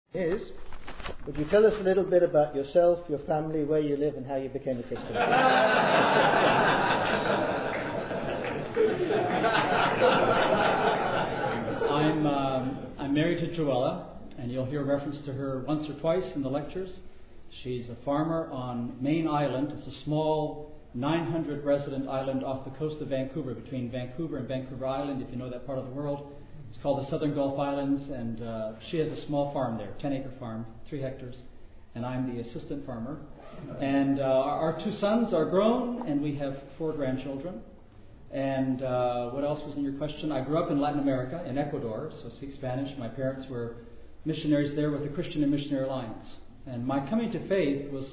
is, would you tell us a little bit about yourself, your family, where you live, and how you became a Christian? I'm married to Joella, and you'll hear reference to her once or twice in the lectures. She's a farmer on Main Island. It's a small 900-resident island off the coast of Vancouver, between Vancouver and Vancouver Island, if you know that part of the world. It's called the Southern Gulf Islands, and she has a small farm there, 10-acre farm, 3 hectares, and I'm the assistant farmer. And our 2 sons are grown, and we have 4 grandchildren. And what else was in your question? I grew up in Latin America, in Ecuador, so I speak Spanish. My parents were missionaries there with the Christian and Missionary Alliance. And my coming to faith was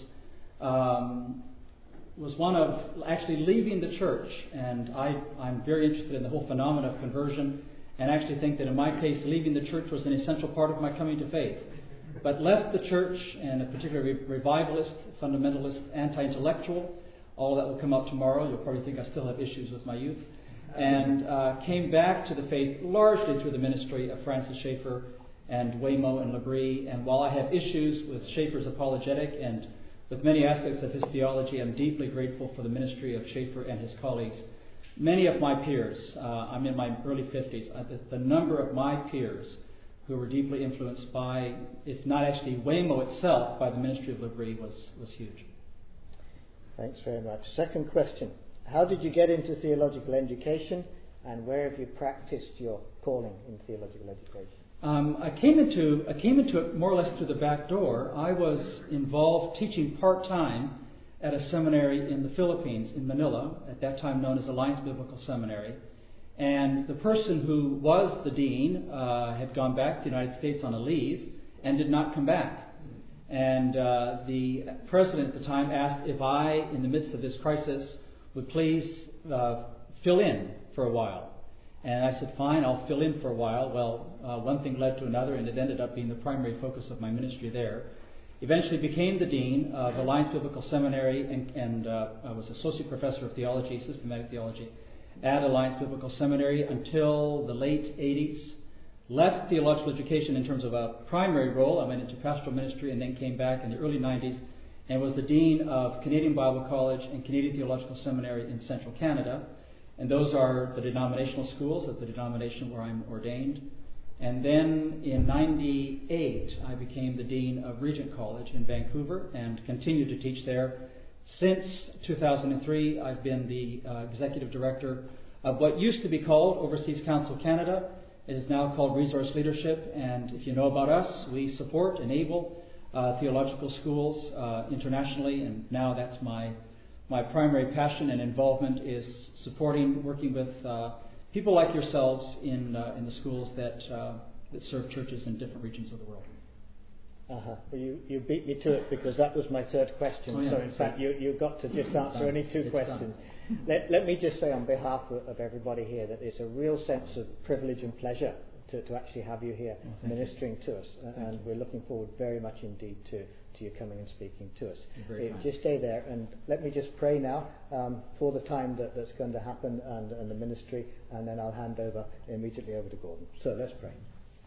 one of actually leaving the church. And I'm very interested in the whole phenomenon of conversion, and actually think that in my case, leaving the church was an essential part of my coming to faith. But left the church, and a particularly revivalist, fundamentalist, anti-intellectual. All that will come up tomorrow. You'll probably think I still have issues with my youth. And came back to the faith largely through the ministry of Francis Schaeffer and Waymo and Labrie. And while I have issues with Schaeffer's apologetic and with many aspects of his theology, I'm deeply grateful for the ministry of Schaeffer and his colleagues. Many of my peers, I'm in my early 50s, the number of my peers who were deeply influenced by, if not actually Waymo itself, by the ministry of Labrie was huge. Thanks very much. Second question. How did you get into theological education, and where have you practiced your calling in theological education? I came into it more or less through the back door. I was involved teaching part-time at a seminary in the Philippines, in Manila, at that time known as Alliance Biblical Seminary. And the person who was the dean had gone back to the United States on a leave and did not come back. And the president at the time asked if I, in the midst of this crisis, would please fill in for a while. And I said, fine, I'll fill in for a while. Well, one thing led to another, and it ended up being the primary focus of my ministry there. Eventually became the dean of Alliance Biblical Seminary, and I was associate professor of theology, systematic theology, at Alliance Biblical Seminary until the late 80s. Left theological education in terms of a primary role. I went into pastoral ministry and then came back in the early 90s and was the dean of Canadian Bible College and Canadian Theological Seminary in central Canada. And those are the denominational schools of the denomination where I'm ordained. And then in 98, I became the dean of Regent College in Vancouver and continued to teach there. Since 2003, I've been the executive director of what used to be called Overseas Council Canada. It is now called Resource Leadership, and if you know about us, we support, enable theological schools internationally, and now that's my primary passion and involvement is supporting, working with people like yourselves in the schools that serve churches in different regions of the world. Well, you beat me to it, because that was my third question. Oh, yeah. So in fact, you got to just answer only 2 questions. Let me just say on behalf of everybody here that it's a real sense of privilege and pleasure to actually have you here ministering to us, and we're looking forward very much indeed to you coming and speaking to us. Just stay there, and let me just pray now for the time that's going to happen and the ministry, and then I'll hand immediately over to Gordon. So let's pray.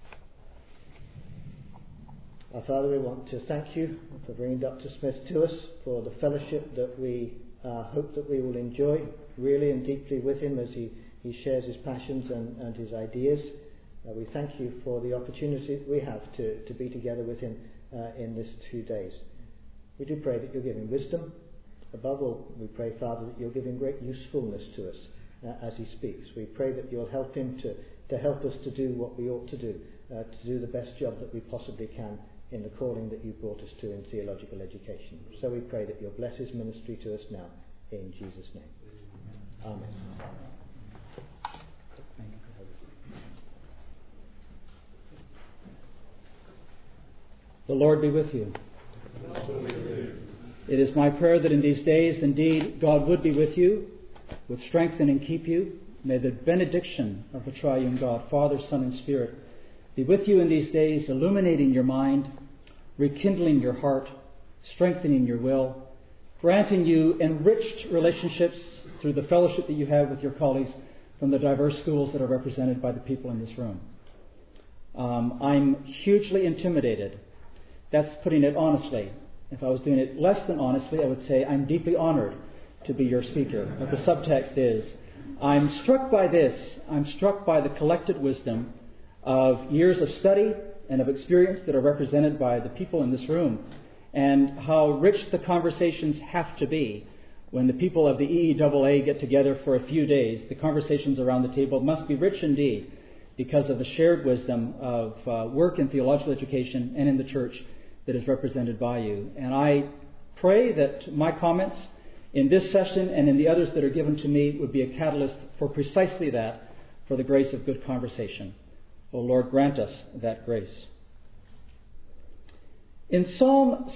Our Father, we want to thank you for bringing Dr. Smith to us, for the fellowship that we hope that we will enjoy really and deeply with him as he shares his passions and his ideas. We thank you for the opportunity we have to be together with him in this 2 days. We do pray that you'll give him wisdom. Above all, we pray, Father, that you'll give him great usefulness to us as he speaks. We pray that you'll help him to help us to do what we ought to do the best job that we possibly can in the calling that you brought us to in theological education. So we pray that you'll bless his ministry to us now, in Jesus' name. Amen. The Lord be with you. It is my prayer that in these days, indeed, God would be with you, would strengthen and keep you. May the benediction of the triune God, Father, Son, and Spirit, be with you in these days, illuminating your mind, rekindling your heart, strengthening your will, granting you enriched relationships through the fellowship that you have with your colleagues from the diverse schools that are represented by the people in this room. I'm hugely intimidated That's putting it honestly. If I was doing it less than honestly, I would say, I'm deeply honored to be your speaker. But the subtext is, I'm struck by this. I'm struck by the collected wisdom of years of study and of experience that are represented by the people in this room, and how rich the conversations have to be. When the people of the EEAA get together for a few days, the conversations around the table must be rich indeed because of the shared wisdom of work in theological education and in the church that is represented by you. And I pray that my comments in this session and in the others that are given to me would be a catalyst for precisely that, for the grace of good conversation. O Lord, grant us that grace. In Psalm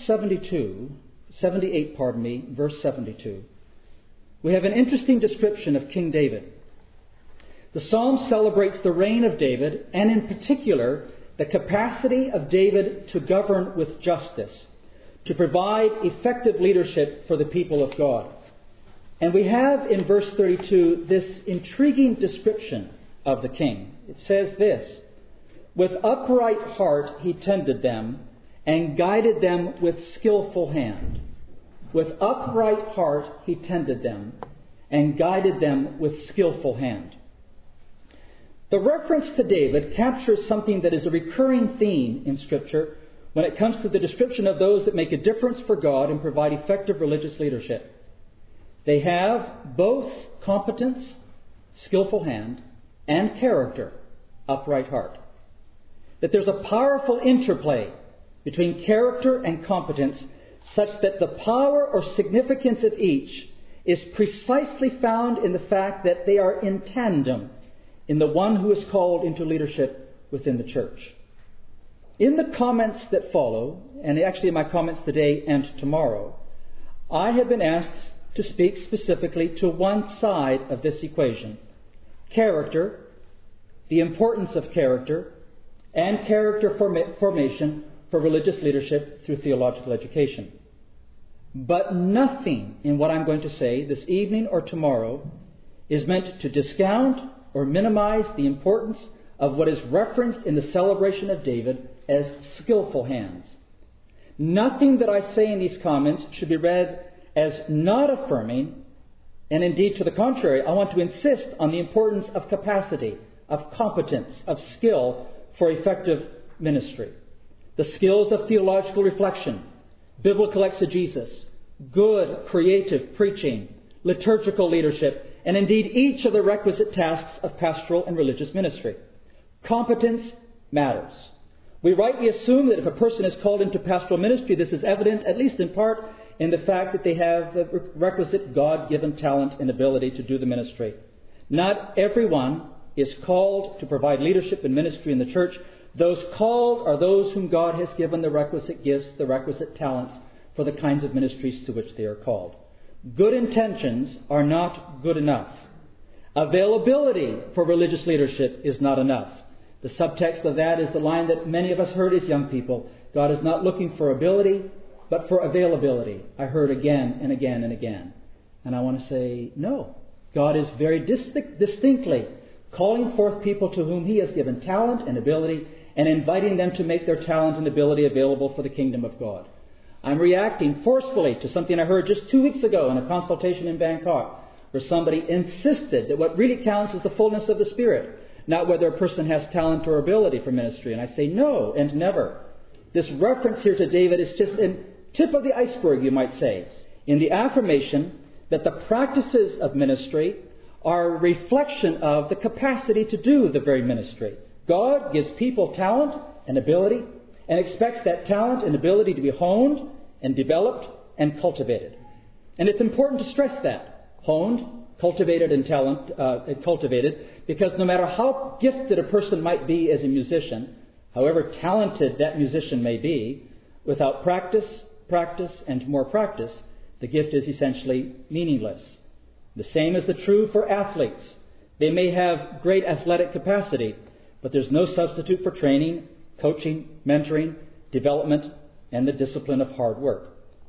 78, verse 72, we have an interesting description of King David. The psalm celebrates the reign of David, and in particular, the capacity of David to govern with justice, to provide effective leadership for the people of God. And we have in verse 32 this intriguing description of the king. It says this, with upright heart he tended them and guided them with skillful hand. With upright heart he tended them and guided them with skillful hand. The reference to David captures something that is a recurring theme in Scripture when it comes to the description of those that make a difference for God and provide effective religious leadership. They have both competence, skillful hand, and character, upright heart. That there's a powerful interplay between character and competence such that the power or significance of each is precisely found in the fact that they are in tandem in the one who is called into leadership within the church. In the comments that follow, and actually in my comments today and tomorrow, I have been asked to speak specifically to one side of this equation: character, the importance of character, and character formation for religious leadership through theological education. But nothing in what I'm going to say this evening or tomorrow is meant to discount or minimize the importance of what is referenced in the celebration of David as skillful hands. Nothing that I say in these comments should be read as not affirming, and indeed to the contrary, I want to insist on the importance of capacity, of competence, of skill for effective ministry. The skills of theological reflection, biblical exegesis, good creative preaching, liturgical leadership, and indeed each of the requisite tasks of pastoral and religious ministry. Competence matters. We rightly assume that if a person is called into pastoral ministry, this is evident, at least in part, in the fact that they have the requisite God-given talent and ability to do the ministry. Not everyone is called to provide leadership and ministry in the church. Those called are those whom God has given the requisite gifts, the requisite talents for the kinds of ministries to which they are called. Good intentions are not good enough. Availability for religious leadership is not enough. The subtext of that is the line that many of us heard as young people. God is not looking for ability, but for availability. I heard again and again and again. And I want to say, no. God is very distinctly calling forth people to whom He has given talent and ability and inviting them to make their talent and ability available for the kingdom of God. I'm reacting forcefully to something I heard just 2 weeks ago in a consultation in Bangkok, where somebody insisted that what really counts is the fullness of the Spirit, not whether a person has talent or ability for ministry. And I say no and never. This reference here to David is just a tip of the iceberg, you might say, in the affirmation that the practices of ministry are a reflection of the capacity to do the very ministry. God gives people talent and ability and expects that talent and ability to be honed and developed and cultivated. And it's important to stress that. Honed, cultivated, and cultivated, because no matter how gifted a person might be as a musician, however talented that musician may be, without practice, and more practice, the gift is essentially meaningless. The same is true for athletes. They may have great athletic capacity, but there's no substitute for training, coaching, mentoring, development, and the discipline of hard work.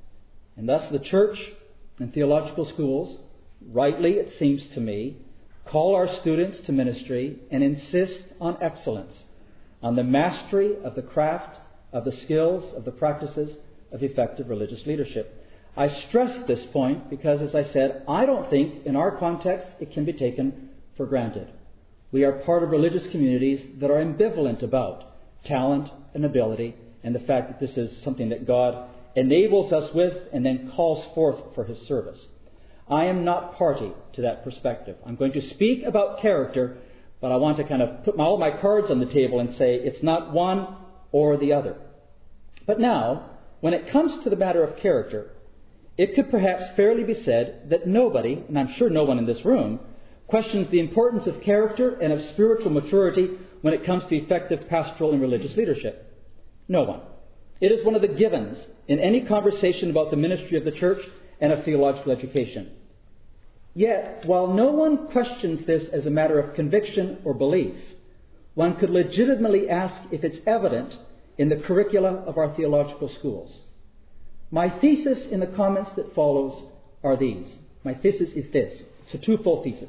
And thus the church and theological schools, rightly it seems to me, call our students to ministry and insist on excellence, on the mastery of the craft of the skills, of the practices of effective religious leadership. I stress this point because, as I said, I don't think in our context it can be taken for granted. We are part of religious communities that are ambivalent about talent and ability and the fact that this is something that God enables us with and then calls forth for His service. I am not party to that perspective. I'm going to speak about character, but I want to kind of put all my cards on the table and say it's not one or the other. But now, when it comes to the matter of character, it could perhaps fairly be said that nobody, and I'm sure no one in this room, questions the importance of character and of spiritual maturity when it comes to effective pastoral and religious leadership. No one. It is one of the givens in any conversation about the ministry of the church and of theological education. Yet, while no one questions this as a matter of conviction or belief, one could legitimately ask if it's evident in the curricula of our theological schools. My thesis in the comments that follows are these. My thesis is this. It's a twofold thesis.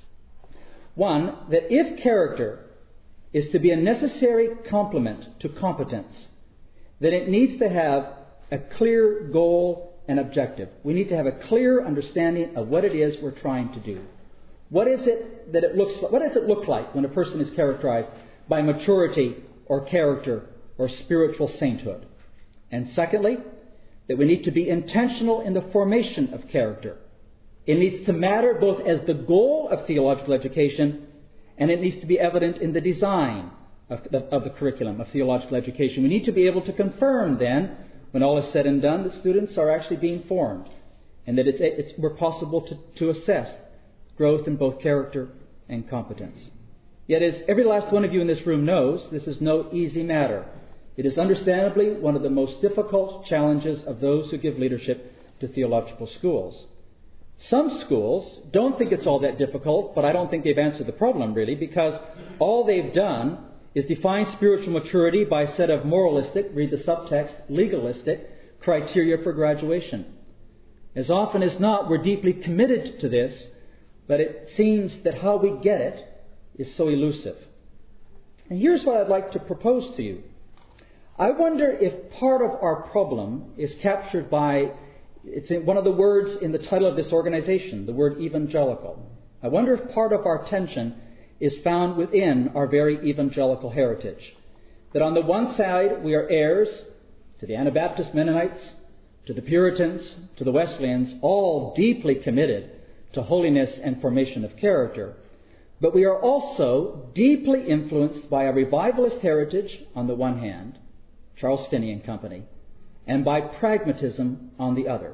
One, that if character is to be a necessary complement to competence, then it needs to have a clear goal and objective. We need to have a clear understanding of what it is we're trying to do. What is it that it looks like? What does it look like when a person is characterized by maturity or character or spiritual sainthood? And secondly, that we need to be intentional in the formation of character. It needs to matter both as the goal of theological education, and it needs to be evident in the design of the curriculum of theological education. We need to be able to confirm then, when all is said and done, that students are actually being formed, and that we're possible to assess growth in both character and competence. Yet, as every last one of you in this room knows, this is no easy matter. It is understandably one of the most difficult challenges of those who give leadership to theological schools. Some schools don't think it's all that difficult, but I don't think they've answered the problem really, because all they've done is define spiritual maturity by a set of moralistic, read the subtext, legalistic criteria for graduation. As often as not, we're deeply committed to this, but it seems that how we get it is so elusive. And here's what I'd like to propose to you. I wonder if part of our problem is captured by, it's one of the words in the title of this organization, the word evangelical. I wonder if part of our tension is found within our very evangelical heritage. That on the one side, we are heirs to the Anabaptist Mennonites, to the Puritans, to the Wesleyans, all deeply committed to holiness and formation of character. But we are also deeply influenced by a revivalist heritage on the one hand, Charles Finney and Company, and by pragmatism on the other.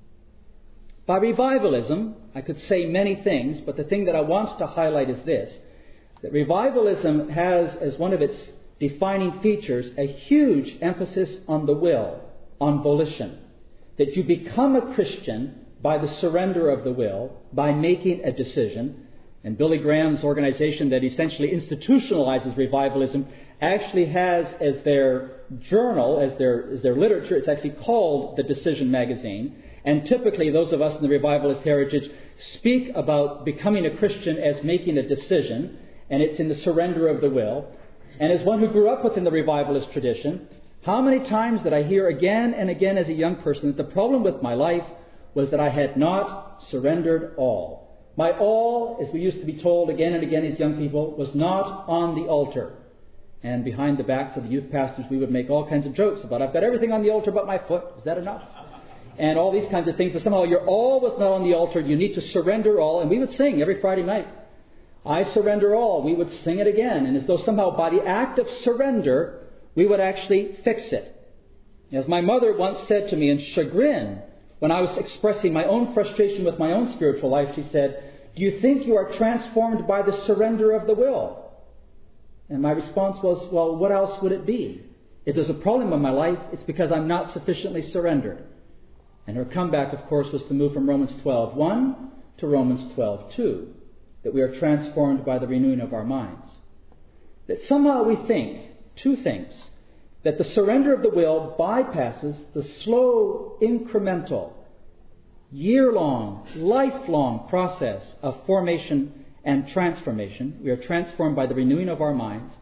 By revivalism, I could say many things, but the thing that I want to highlight is this, that revivalism has as one of its defining features a huge emphasis on the will, on volition, that you become a Christian by the surrender of the will, by making a decision. And Billy Graham's organization that essentially institutionalizes revivalism actually has as their journal, as their literature, it's actually called the Decision Magazine. And typically those of us in the revivalist heritage speak about becoming a Christian as making a decision, and it's in the surrender of the will. And as one who grew up within the revivalist tradition, how many times did I hear again and again as a young person that the problem with my life was that I had not surrendered all. My all, as we used to be told again and again as young people, was not on the altar. And behind the backs of the youth pastors, we would make all kinds of jokes about, I've got everything on the altar but my foot. Is that enough? And all these kinds of things. But somehow your all was not on the altar. You need to surrender all. And we would sing every Friday night, I surrender all. We would sing it again. And as though somehow by the act of surrender, we would actually fix it. As my mother once said to me in chagrin, when I was expressing my own frustration with my own spiritual life, she said, do you think you are transformed by the surrender of the will? And my response was, well, what else would it be? If there's a problem in my life, it's because I'm not sufficiently surrendered. And her comeback, of course, was to move from Romans 12:1 to Romans 12:2, that we are transformed by the renewing of our minds. That somehow we think two things. That the surrender of the will bypasses the slow, incremental, year-long, lifelong process of formation and transformation. We are transformed by the renewing of our minds.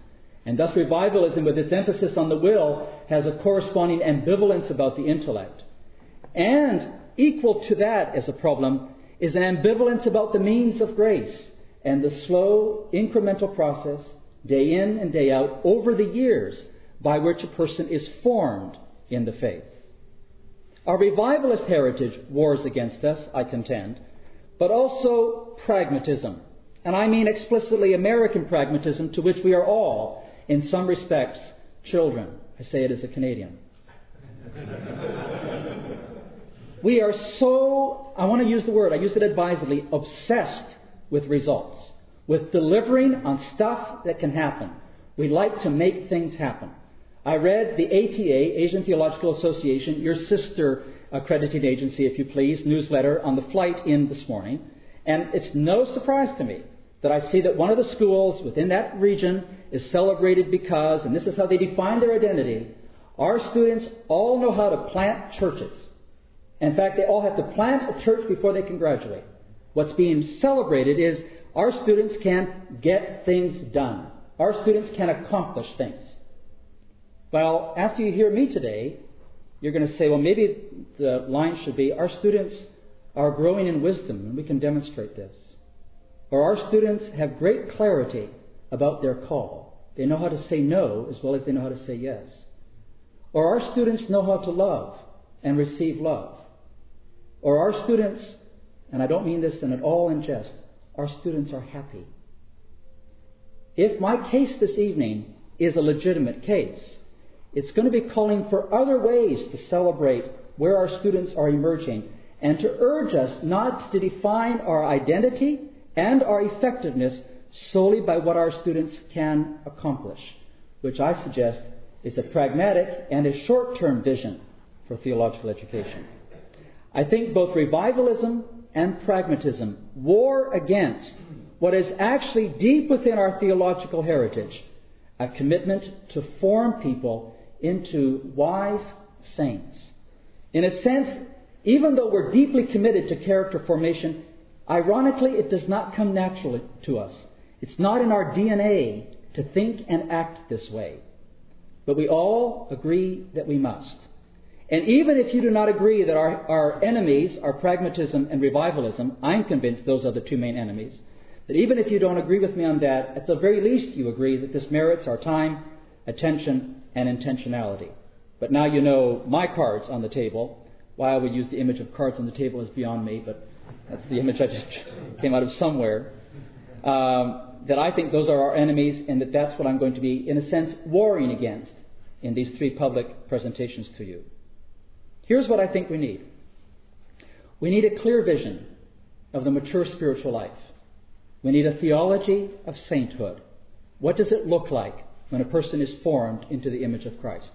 And thus revivalism, with its emphasis on the will, has a corresponding ambivalence about the intellect. And equal to that as a problem is an ambivalence about the means of grace and the slow, incremental process, day in and day out, over the years, by which a person is formed in the faith. Our revivalist heritage wars against us, I contend, but also pragmatism. And I mean explicitly American pragmatism, to which we are all, in some respects, children. I say it as a Canadian. We are so, I want to use the word, I use it advisedly, obsessed with results, with delivering on stuff that can happen. We like to make things happen. I read the ATA, Asian Theological Association, your sister accrediting agency, if you please, newsletter on the flight in this morning. And it's no surprise to me that I see that one of the schools within that region is celebrated because, and this is how they define their identity, our students all know how to plant churches. In fact, they all have to plant a church before they can graduate. What's being celebrated is our students can get things done. Our students can accomplish things. Well, after you hear me today, you're going to say, well, maybe the line should be, our students are growing in wisdom, and we can demonstrate this. Or our students have great clarity about their call. They know how to say no as well as they know how to say yes. Or our students know how to love and receive love. Or our students, and I don't mean this at all in jest, our students are happy. If my case this evening is a legitimate case, it's going to be calling for other ways to celebrate where our students are emerging and to urge us not to define our identity and our effectiveness solely by what our students can accomplish, which I suggest is a pragmatic and a short-term vision for theological education. I think both revivalism and pragmatism war against what is actually deep within our theological heritage, a commitment to form people into wise saints. In a sense, even though we're deeply committed to character formation, ironically, it does not come naturally to us. It's not in our DNA to think and act this way. But we all agree that we must. And even if you do not agree that our enemies are pragmatism and revivalism, I'm convinced those are the two main enemies, that even if you don't agree with me on that, at the very least you agree that this merits our time, attention, and intentionality. But now you know my cards on the table. Why I would use the image of cards on the table is beyond me, but that's the image I just came out of somewhere. That I think those are our enemies, and that's what I'm going to be, in a sense, warring against in these three public presentations to you. Here's what I think we need. We need a clear vision of the mature spiritual life. We need a theology of sainthood. What does it look like when a person is formed into the image of Christ?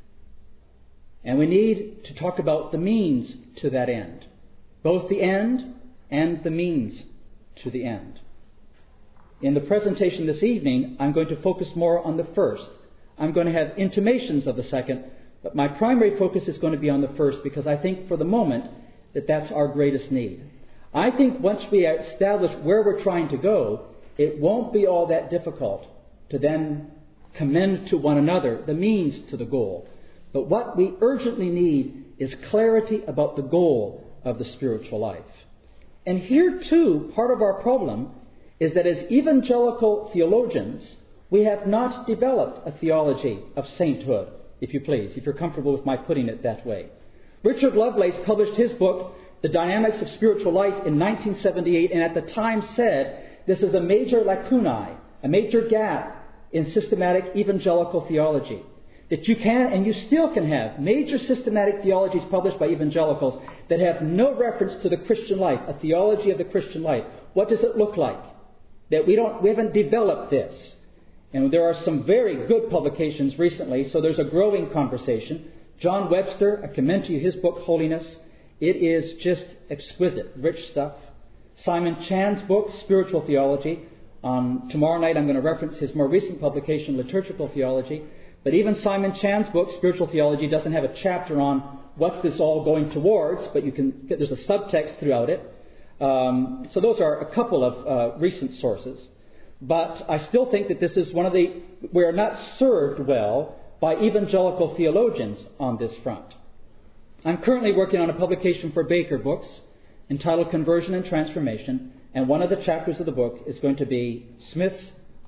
And we need to talk about the means to that end, both the end and the means to the end. In the presentation this evening, I'm going to focus more on the first. I'm going to have intimations of the second, but my primary focus is going to be on the first because I think for the moment that that's our greatest need. I think once we establish where we're trying to go, it won't be all that difficult to then commend to one another the means to the goal. But what we urgently need is clarity about the goal of the spiritual life. And here too, part of our problem is that as evangelical theologians, we have not developed a theology of sainthood, if you please, if you're comfortable with my putting it that way. Richard Lovelace published his book, The Dynamics of Spiritual Life, in 1978, and at the time said this is a major lacunae, a major gap in systematic evangelical theology. That you can, and you still can have, major systematic theologies published by evangelicals that have no reference to the Christian life, a theology of the Christian life. What does it look like? That we haven't developed this. And there are some very good publications recently, so there's a growing conversation. John Webster, I commend to you his book, Holiness. It is just exquisite, rich stuff. Simon Chan's book, Spiritual Theology. Tomorrow night I'm going to reference his more recent publication, Liturgical Theology. But even Simon Chan's book, Spiritual Theology, doesn't have a chapter on what's this all going towards, but there's a subtext throughout it. So those are a couple of recent sources. but I still think that this is we are not served well by evangelical theologians on this front. I'm currently working on a publication for Baker Books entitled Conversion and Transformation, and one of the chapters of the book is going to be Smith's,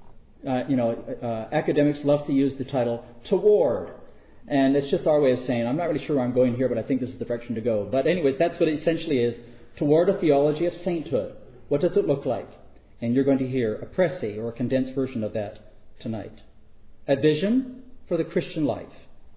academics love to use the title, Toward. And it's just our way of saying, I'm not really sure where I'm going here, but I think this is the direction to go. But anyways, that's what it essentially is, Toward a Theology of Sainthood. What does it look like? And you're going to hear a précis or a condensed version of that tonight. A vision for the Christian life.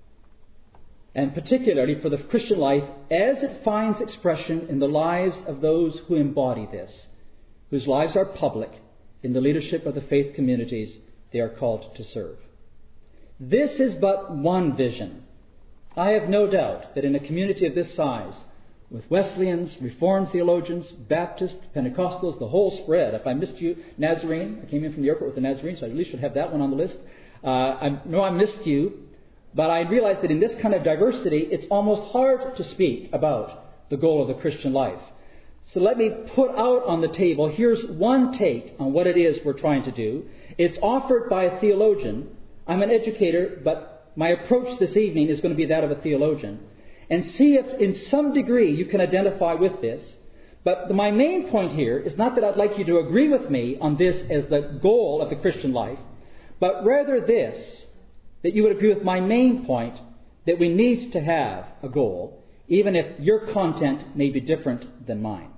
And particularly for the Christian life as it finds expression in the lives of those who embody this, whose lives are public in the leadership of the faith communities they are called to serve. This is but one vision. I have no doubt that in a community of this size, with Wesleyans, Reformed theologians, Baptists, Pentecostals, the whole spread. If I missed you, Nazarene, I came in from the airport with a Nazarene, so I at least should have that one on the list. I know I missed you, but I realize that in this kind of diversity, it's almost hard to speak about the goal of the Christian life. So let me put out on the table, here's one take on what it is we're trying to do. It's offered by a theologian. I'm an educator, but my approach this evening is going to be that of a theologian. And see if in some degree you can identify with this. But my main point here is not that I'd like you to agree with me on this as the goal of the Christian life, but rather this, that you would agree with my main point, that we need to have a goal, even if your content may be different than mine.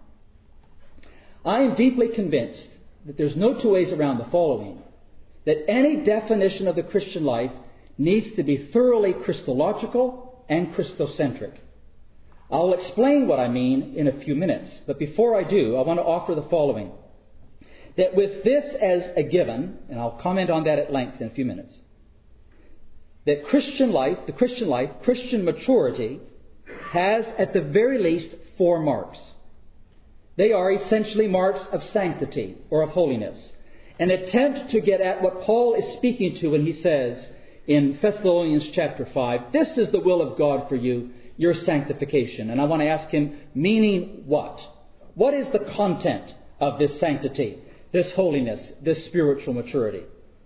I am deeply convinced that there's no two ways around the following, that any definition of the Christian life needs to be thoroughly Christological and Christocentric. I'll explain what I mean in a few minutes, but before I do, I want to offer the following. That with this as a given, and I'll comment on that at length in a few minutes, that Christian life, Christian maturity, has at the very least 4 marks. They are essentially marks of sanctity or of holiness. An attempt to get at what Paul is speaking to when he says in Thessalonians chapter 5, this is the will of God for you, your sanctification. And I want to ask him, meaning what? What is the content of this sanctity, this holiness, this spiritual maturity?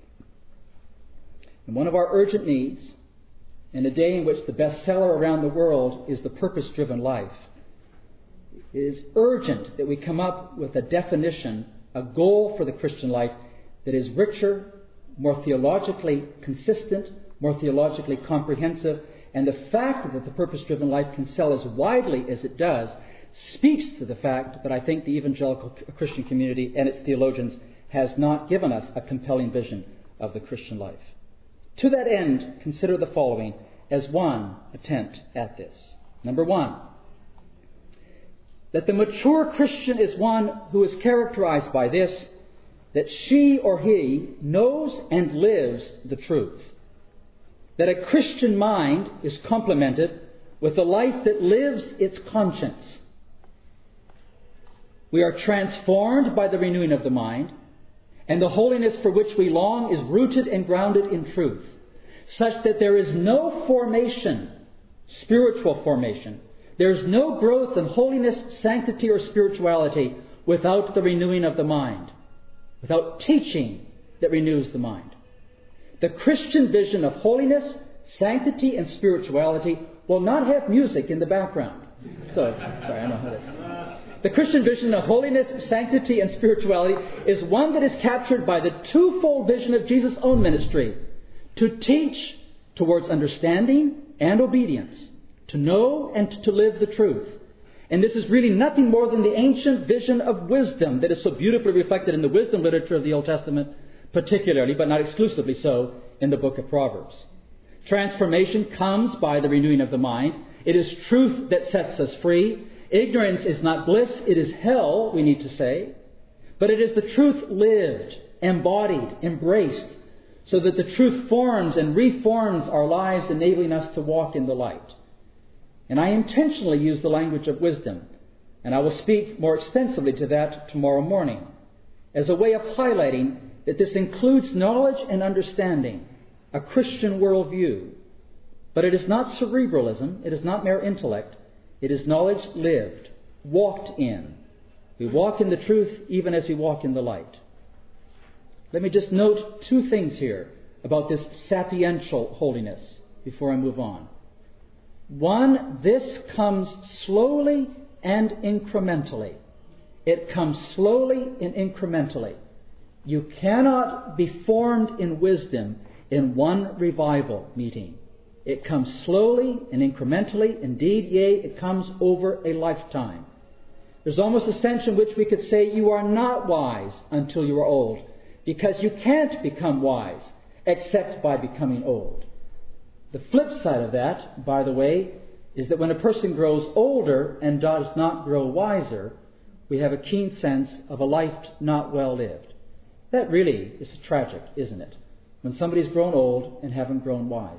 And one of our urgent needs, in a day in which the bestseller around the world is The Purpose-Driven Life, it is urgent that we come up with a definition, a goal for the Christian life that is richer, more theologically consistent, more theologically comprehensive. And the fact that the purpose-driven life can sell as widely as it does speaks to the fact that I think the evangelical Christian community and its theologians has not given us a compelling vision of the Christian life. To that end, consider the following as one attempt at this. Number 1, that the mature Christian is one who is characterized by this, that she or he knows and lives the truth. That a Christian mind is complemented with a life that lives its conscience. We are transformed by the renewing of the mind, and the holiness for which we long is rooted and grounded in truth, such that there is no formation, spiritual formation. There is no growth in holiness, sanctity, or spirituality without the renewing of the mind, without teaching that renews the mind. The Christian vision of holiness, sanctity, and spirituality will not have music in the background. The Christian vision of holiness, sanctity, and spirituality is one that is captured by the twofold vision of Jesus' own ministry: to teach towards understanding and obedience, to know and to live the truth. And this is really nothing more than the ancient vision of wisdom that is so beautifully reflected in the wisdom literature of the Old Testament, particularly, but not exclusively so, in the book of Proverbs. Transformation comes by the renewing of the mind. It is truth that sets us free. Ignorance is not bliss, it is hell, we need to say. But it is the truth lived, embodied, embraced, so that the truth forms and reforms our lives, enabling us to walk in the light. And I intentionally use the language of wisdom, and I will speak more extensively to that tomorrow morning, as a way of highlighting that this includes knowledge and understanding, a Christian worldview. But it is not cerebralism, it is not mere intellect, it is knowledge lived, walked in. We walk in the truth even as we walk in the light. let me just note two things here about this sapiential holiness before I move on. One, this comes slowly and incrementally. It comes slowly and incrementally. You cannot be formed in wisdom in one revival meeting. It comes slowly and incrementally. Indeed, yea, it comes over a lifetime. There's almost a sense in which we could say you are not wise until you are old, because you can't become wise except by becoming old. The flip side of that, by the way, is that when a person grows older and does not grow wiser, we have a keen sense of a life not well lived. That really is tragic, isn't it? When somebody's grown old and haven't grown wise.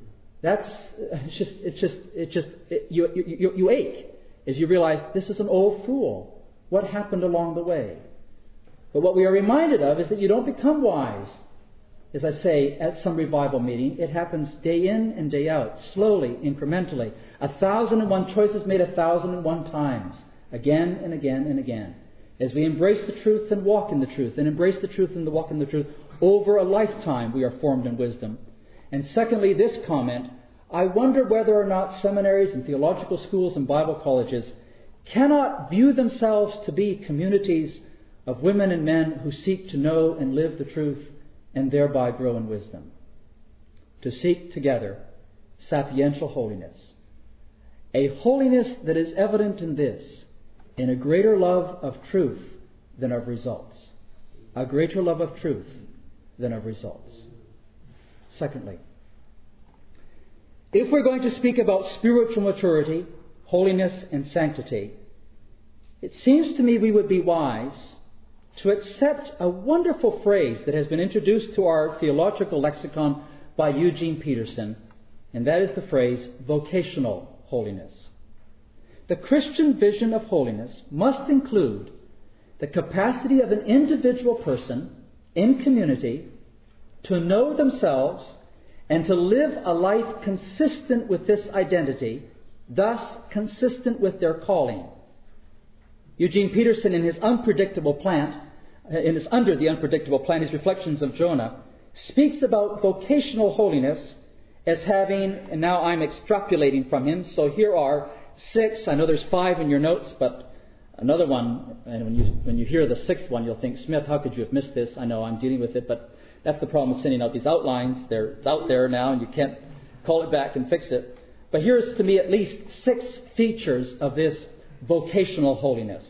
You ache as you realize this is an old fool. What happened along the way? But what we are reminded of is that you don't become wise, as I say, at some revival meeting. It happens day in and day out, slowly, incrementally. 1,001 choices made 1,001 times, again and again and again. As we embrace the truth and walk in the truth, and embrace the truth and walk in the truth, over a lifetime we are formed in wisdom. And secondly, this comment, I wonder whether or not seminaries and theological schools and Bible colleges cannot view themselves to be communities of women and men who seek to know and live the truth and thereby grow in wisdom. To seek together sapiential holiness. A holiness that is evident in this, in a greater love of truth than of results. A greater love of truth than of results. Secondly, if we're going to speak about spiritual maturity, holiness and sanctity, it seems to me we would be wise to accept a wonderful phrase that has been introduced to our theological lexicon by Eugene Peterson, and that is the phrase vocational holiness. The Christian vision of holiness must include the capacity of an individual person in community to know themselves and to live a life consistent with this identity, thus consistent with their calling. Eugene Peterson, in his Under the Unpredictable Plan, his Reflections of Jonah, speaks about vocational holiness as having, and now I'm extrapolating from him, so here are 6. I know there's 5 in your notes, but another one, and when you hear the 6th one, you'll think, Smith, how could you have missed this? I know I'm dealing with it, but that's the problem with sending out these outlines. It's out there now, and you can't call it back and fix it. But here's, to me, at least 6 features of this vocational holiness.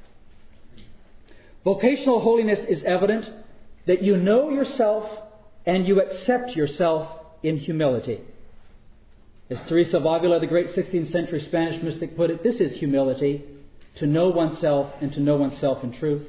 Vocational holiness is evident that you know yourself and you accept yourself in humility. As Teresa of Avila, the great 16th century Spanish mystic, put it, this is humility, to know oneself and to know oneself in truth.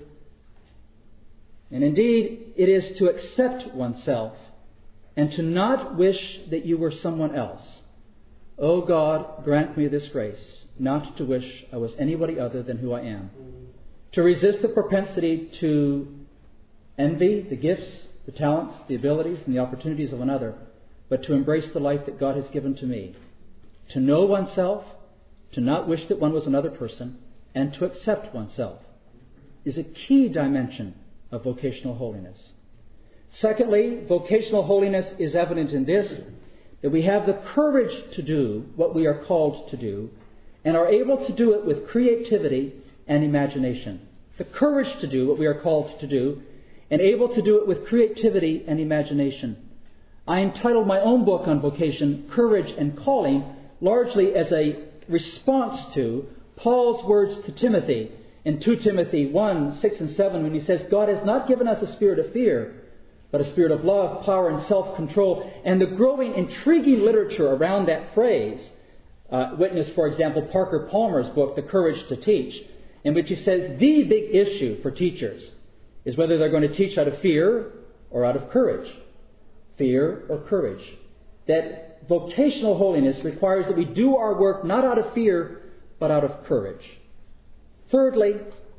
And indeed, it is to accept oneself and to not wish that you were someone else. O God, grant me this grace, not to wish I was anybody other than who I am. To resist the propensity to envy the gifts, the talents, the abilities, and the opportunities of another, but to embrace the life that God has given to me. To know oneself, to not wish that one was another person, and to accept oneself is a key dimension of vocational holiness. Secondly, vocational holiness is evident in this, that we have the courage to do what we are called to do, and are able to do it with creativity and imagination. The courage to do what we are called to do, and able to do it with creativity and imagination. I entitled my own book on vocation, Courage and Calling, largely as a response to Paul's words to Timothy in 2 Timothy 1, 6 and 7, when he says, God has not given us a spirit of fear, but a spirit of love, power, and self-control. And the growing, intriguing literature around that phrase, witness, for example, Parker Palmer's book, The Courage to Teach, in which he says the big issue for teachers is whether they're going to teach out of fear or out of courage. Fear or courage. That vocational holiness requires that we do our work not out of fear, but out of courage. Thirdly,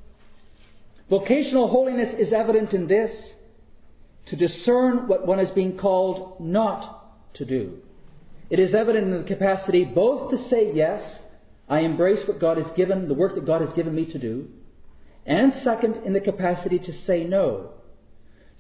vocational holiness is evident in this, to discern what one is being called not to do. It is evident in the capacity both to say yes, I embrace what God has given, the work that God has given me to do, and second, in the capacity to say no.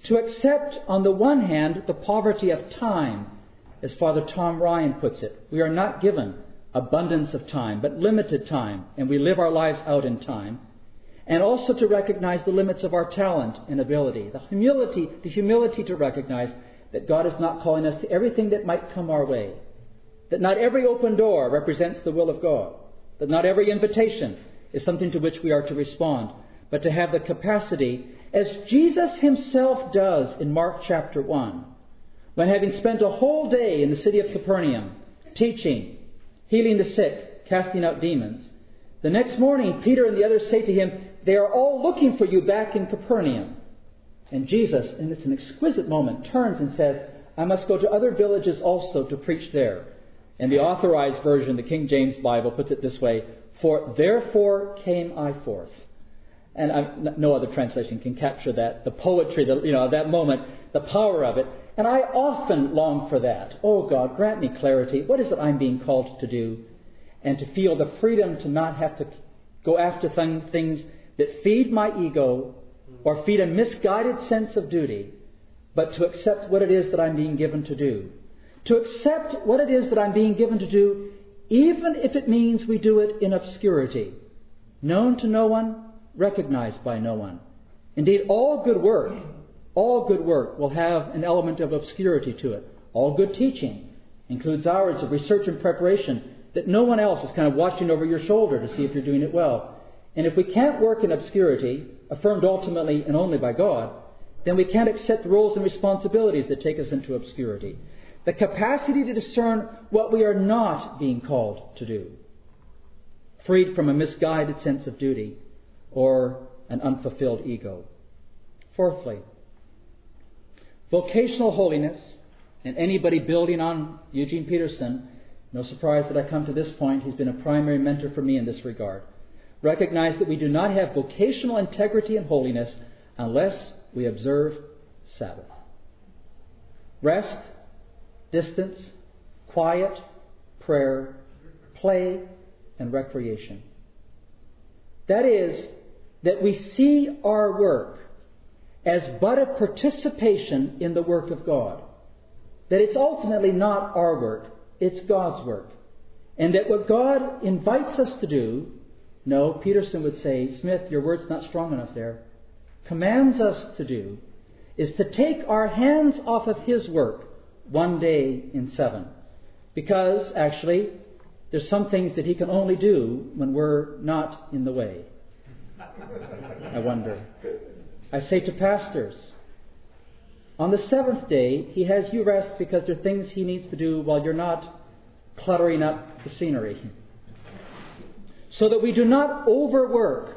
To accept, on the one hand, the poverty of time, as Father Tom Ryan puts it. We are not given abundance of time, but limited time, and we live our lives out in time. And also to recognize the limits of our talent and ability. The humility to recognize that God is not calling us to everything that might come our way. That not every open door represents the will of God. That not every invitation is something to which we are to respond. But to have the capacity, as Jesus himself does in Mark chapter 1, when having spent a whole day in the city of Capernaum, teaching, healing the sick, casting out demons, the next morning Peter and the others say to him, "They are all looking for you back in Capernaum." And Jesus, and it's an exquisite moment, turns and says, "I must go to other villages also to preach there." And the Authorized Version, the King James Bible, puts it this way, "For therefore came I forth." And no other translation can capture that, the poetry, of that moment, the power of it. And I often long for that. Oh God, grant me clarity. What is it I'm being called to do? And to feel the freedom to not have to go after things that feed my ego or feed a misguided sense of duty, but to accept what it is that I'm being given to do. To accept what it is that I'm being given to do, even if it means we do it in obscurity, known to no one, recognized by no one. Indeed, all good work will have an element of obscurity to it. All good teaching includes hours of research and preparation that no one else is kind of watching over your shoulder to see if you're doing it well. And if we can't work in obscurity, affirmed ultimately and only by God, then we can't accept the roles and responsibilities that take us into obscurity. The capacity to discern what we are not being called to do, freed from a misguided sense of duty or an unfulfilled ego. Fourthly, vocational holiness, and anybody building on Eugene Peterson, no surprise that I come to this point, he's been a primary mentor for me in this regard. Recognize that we do not have vocational integrity and holiness unless we observe Sabbath. Rest, distance, quiet, prayer, play, and recreation. That is, that we see our work as but a participation in the work of God. That it's ultimately not our work, it's God's work. And that what God invites us to do, no, Peterson would say, "Smith, your word's not strong enough there," commands us to do, is to take our hands off of His work one day in 7. Because, actually, there's some things that He can only do when we're not in the way. I wonder. I say to pastors, on the 7th day, He has you rest because there are things He needs to do while you're not cluttering up the scenery. So that we do not overwork.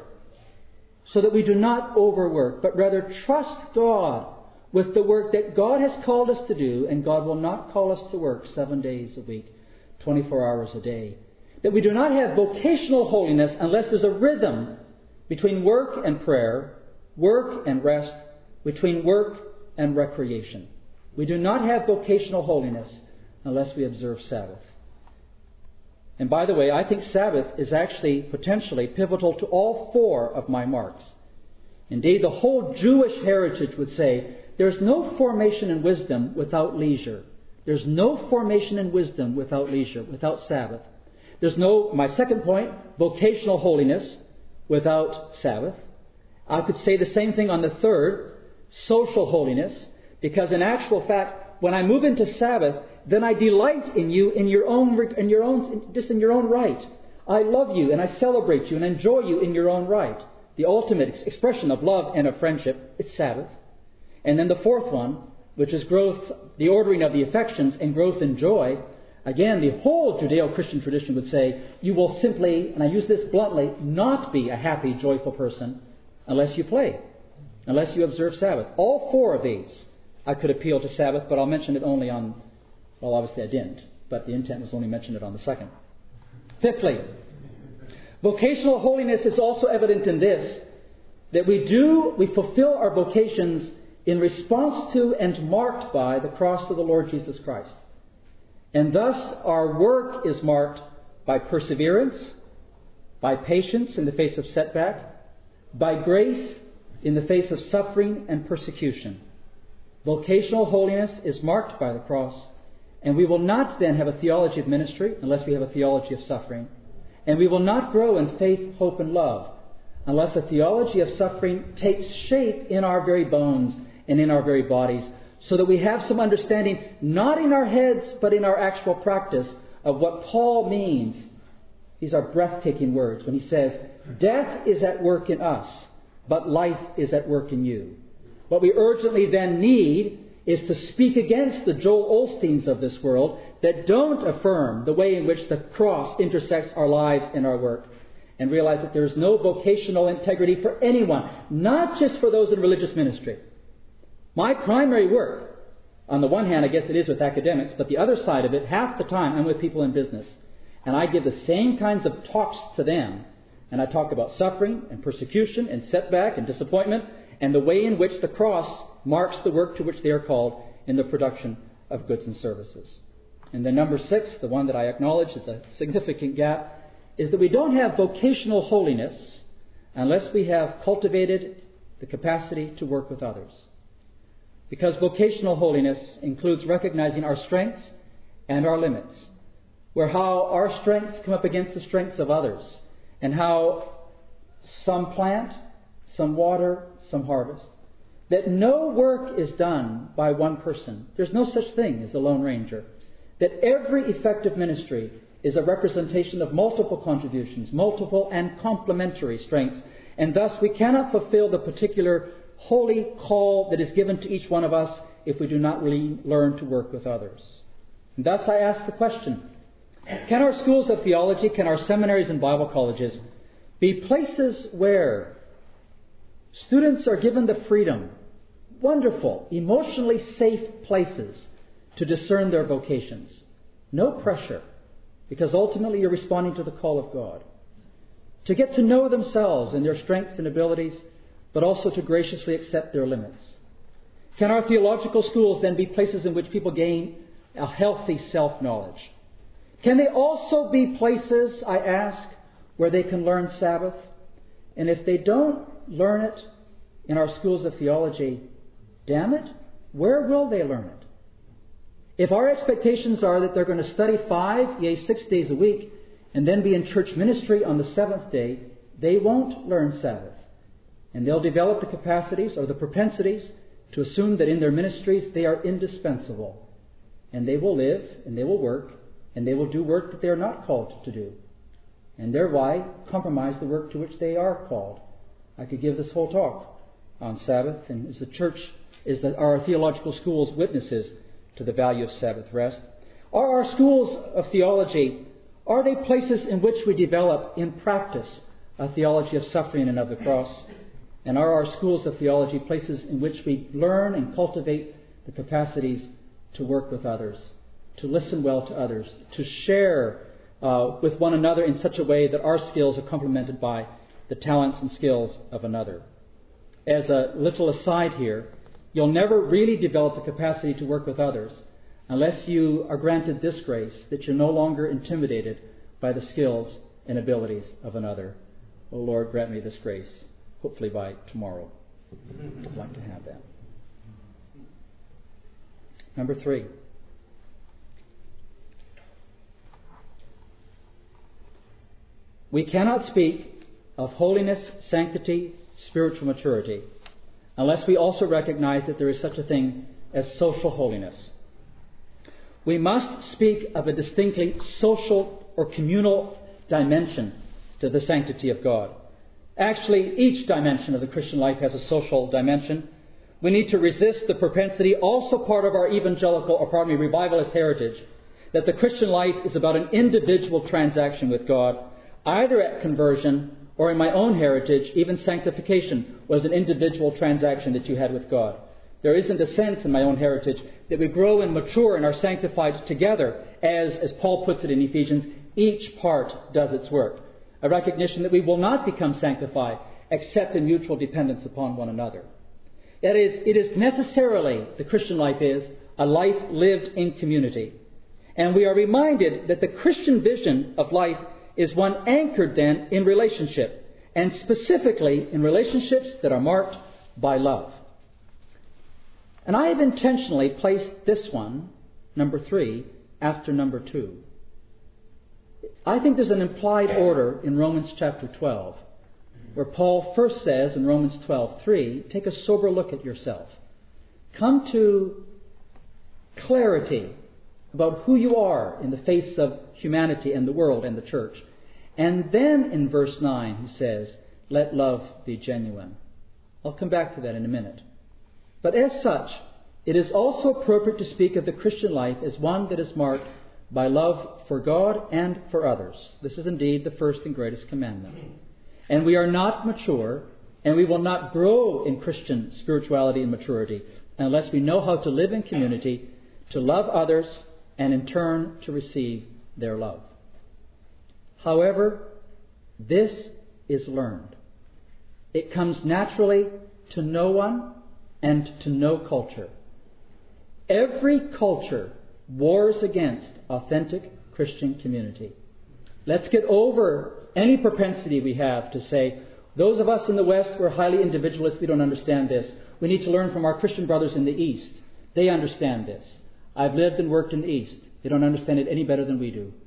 But rather trust God with the work that God has called us to do, and God will not call us to work 7 days a week, 24 hours a day. That we do not have vocational holiness unless there's a rhythm between work and prayer, work and rest, between work and recreation. We do not have vocational holiness unless we observe Sabbath. And by the way, I think Sabbath is actually potentially pivotal to all 4 of my marks. Indeed, the whole Jewish heritage would say there's no formation in wisdom without leisure. There's no formation in wisdom without leisure, without Sabbath. There's no, my second point, vocational holiness without Sabbath. I could say the same thing on the third, social holiness, because in actual fact, when I move into Sabbath, then I delight in you in your own right. I love you and I celebrate you and enjoy you in your own right. The ultimate expression of love and of friendship, it's Sabbath. And then the fourth one, which is growth, the ordering of the affections and growth in joy. Again, the whole Judeo-Christian tradition would say, you will simply, and I use this bluntly, not be a happy, joyful person unless you play, unless you observe Sabbath. All 4 of these, I could appeal to Sabbath, but I'll mention it only on, well, obviously I didn't, but the intent was only mentioned it on the second. Fifthly, vocational holiness is also evident in this, that we fulfill our vocations in response to and marked by the cross of the Lord Jesus Christ. And thus our work is marked by perseverance, by patience in the face of setback, by grace in the face of suffering and persecution. Vocational holiness is marked by the cross, and we will not then have a theology of ministry unless we have a theology of suffering. And we will not grow in faith, hope, and love unless a theology of suffering takes shape in our very bones and in our very bodies, so that we have some understanding, not in our heads, but in our actual practice, of what Paul means. These are breathtaking words when he says, "Death is at work in us, but life is at work in you." What we urgently then need is to speak against the Joel Osteens of this world that don't affirm the way in which the cross intersects our lives and our work, and realize that there is no vocational integrity for anyone, not just for those in religious ministry. My primary work, on the one hand, I guess it is with academics, but the other side of it, half the time, I'm with people in business. And I give the same kinds of talks to them. And I talk about suffering and persecution and setback and disappointment and the way in which the cross marks the work to which they are called in the production of goods and services. And then number 6, the one that I acknowledge is a significant gap, is that we don't have vocational holiness unless we have cultivated the capacity to work with others. Because vocational holiness includes recognizing our strengths and our limits, where how our strengths come up against the strengths of others, and how some plant, some water, some harvest. That no work is done by one person. There's no such thing as a lone ranger. That every effective ministry is a representation of multiple contributions, multiple and complementary strengths, and thus we cannot fulfill the particular holy call that is given to each one of us if we do not really learn to work with others. And thus I ask the question, can our schools of theology, can our seminaries and Bible colleges be places where students are given the freedom, wonderful, emotionally safe places to discern their vocations? No pressure, because ultimately you're responding to the call of God. To get to know themselves and their strengths and abilities, but also to graciously accept their limits. Can our theological schools then be places in which people gain a healthy self-knowledge? Can they also be places, I ask, where they can learn Sabbath? And if they don't learn it in our schools of theology, damn it, where will they learn it? If our expectations are that they're going to study 5, yea, 6 days a week, and then be in church ministry on the 7th day, they won't learn Sabbath. And they'll develop the capacities or the propensities to assume that in their ministries they are indispensable. And they will live, and they will work, and they will do work that they are not called to do. And thereby compromise the work to which they are called. I could give this whole talk on Sabbath, and as the church, our theological schools witnesses to the value of Sabbath rest. Are our schools of theology, are they places in which we develop in practice a theology of suffering and of the cross? And are our schools of theology places in which we learn and cultivate the capacities to work with others, to listen well to others, to share with one another in such a way that our skills are complemented by the talents and skills of another? As a little aside here, you'll never really develop the capacity to work with others unless you are granted this grace, that you're no longer intimidated by the skills and abilities of another. Oh Lord, grant me this grace. Hopefully by tomorrow. I'd like to have that. Number 3. We cannot speak of holiness, sanctity, spiritual maturity unless we also recognize that there is such a thing as social holiness. We must speak of a distinctly social or communal dimension to the sanctity of God. Actually, each dimension of the Christian life has a social dimension. We need to resist the propensity, also part of our revivalist heritage, that the Christian life is about an individual transaction with God, either at conversion or in my own heritage, even sanctification was an individual transaction that you had with God. There isn't a sense in my own heritage that we grow and mature and are sanctified together, as Paul puts it in Ephesians, each part does its work. A recognition that we will not become sanctified except in mutual dependence upon one another. That is, it is necessarily, the Christian life is, a life lived in community. And we are reminded that the Christian vision of life is one anchored then in relationship, and specifically in relationships that are marked by love. And I have intentionally placed this one, number 3, after number 2. I think there's an implied order in Romans chapter 12, where Paul first says in Romans 12:3, take a sober look at yourself. Come to clarity about who you are in the face of humanity and the world and the church. And then in verse 9 he says, let love be genuine. I'll come back to that in a minute. But as such, it is also appropriate to speak of the Christian life as one that is marked by love for God and for others. This is indeed the first and greatest commandment. And we are not mature, and we will not grow in Christian spirituality and maturity unless we know how to live in community, to love others, and in turn to receive their love. However, this is learned. It comes naturally to no one and to no culture. Every culture wars against authentic Christian community. Let's get over any propensity we have to say, those of us in the West, we're highly individualist, we don't understand this. We need to learn from our Christian brothers in the East. They understand this. I've lived and worked in the East. They don't understand it any better than we do.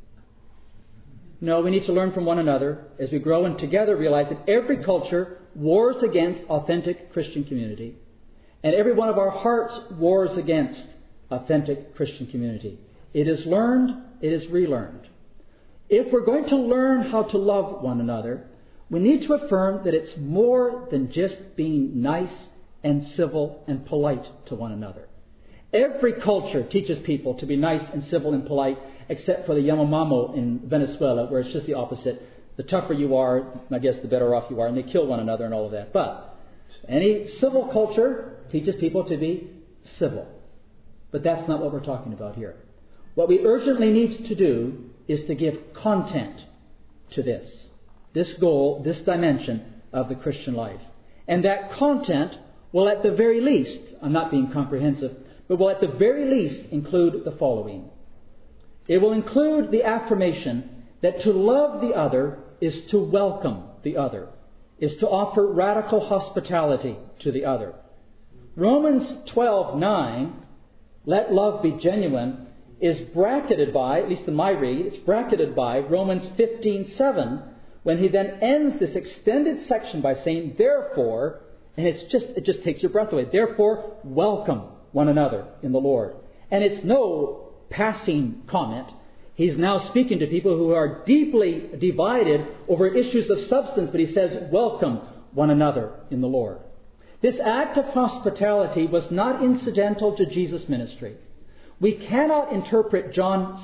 No, we need to learn from one another as we grow and together realize that every culture wars against authentic Christian community. And every one of our hearts wars against authentic Christian community. It is learned, it is relearned. If we're going to learn how to love one another, we need to affirm that it's more than just being nice and civil and polite to one another. Every culture teaches people to be nice and civil and polite, except for the Yanomamo in Venezuela, where it's just the opposite. The tougher you are, I guess the better off you are, and they kill one another and all of that. But any civil culture teaches people to be civil. But that's not what we're talking about here. What we urgently need to do is to give content to this goal, this dimension of the Christian life. And that content will at the very least, I'm not being comprehensive, but will at the very least include the following. It will include the affirmation that to love the other is to welcome the other, is to offer radical hospitality to the other. Romans 12:9, let love be genuine, is bracketed by, at least in my read, it's bracketed by Romans 15:7, when he then ends this extended section by saying, therefore, and it just takes your breath away, therefore, welcome one another in the Lord. And it's no passing comment. He's now speaking to people who are deeply divided over issues of substance, but he says, welcome one another in the Lord. This act of hospitality was not incidental to Jesus' ministry. We cannot interpret John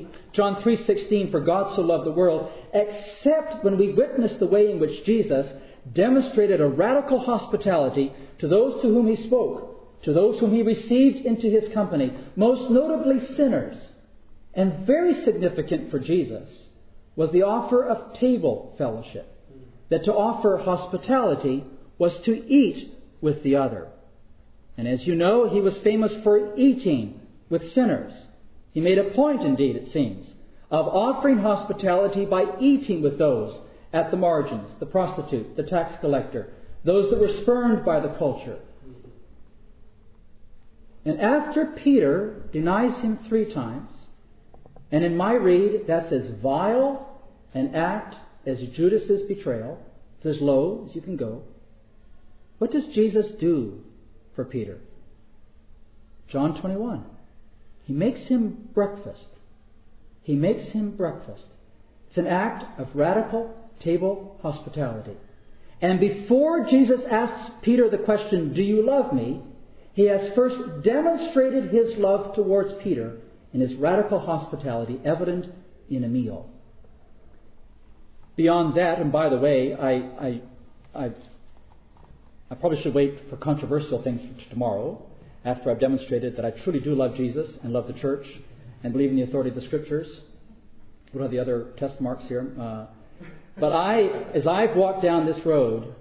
3:16, for God so loved the world, except when we witness the way in which Jesus demonstrated a radical hospitality to those to whom he spoke, to those whom he received into his company, most notably sinners. And very significant for Jesus was the offer of table fellowship, that to offer hospitality was to eat with the other. And as you know, he was famous for eating with sinners. He made a point, indeed, it seems, of offering hospitality by eating with those at the margins, the prostitute, the tax collector, those that were spurned by the culture. And after Peter denies him 3 times, and in my read, that's as vile an act as Judas's betrayal, it's as low as you can go. What does Jesus do for Peter? John 21. He makes him breakfast. He makes him breakfast. It's an act of radical table hospitality. And before Jesus asks Peter the question, do you love me? He has first demonstrated his love towards Peter in his radical hospitality, evident in a meal. Beyond that, and by the way, I probably should wait for controversial things for tomorrow, after I've demonstrated that I truly do love Jesus and love the church and believe in the authority of the Scriptures. What are the other test marks here? But as I've walked down this road,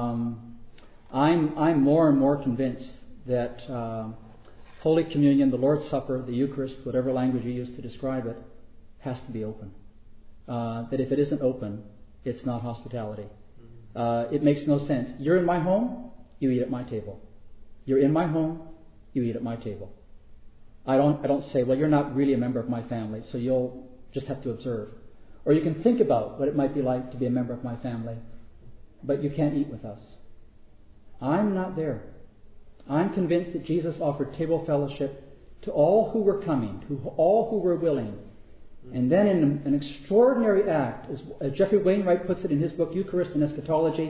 I'm more and more convinced that Holy Communion, the Lord's Supper, the Eucharist, whatever language you use to describe it, has to be open. That if it isn't open, it's not hospitality. It makes no sense. You're in my home, you eat at my table. You're in my home, you eat at my table. I don't say, well, you're not really a member of my family, so you'll just have to observe. Or you can think about what it might be like to be a member of my family, but you can't eat with us. I'm not there. I'm convinced that Jesus offered table fellowship to all who were coming, to all who were willing. And then in an extraordinary act, as Jeffrey Wainwright puts it in his book, Eucharist and Eschatology,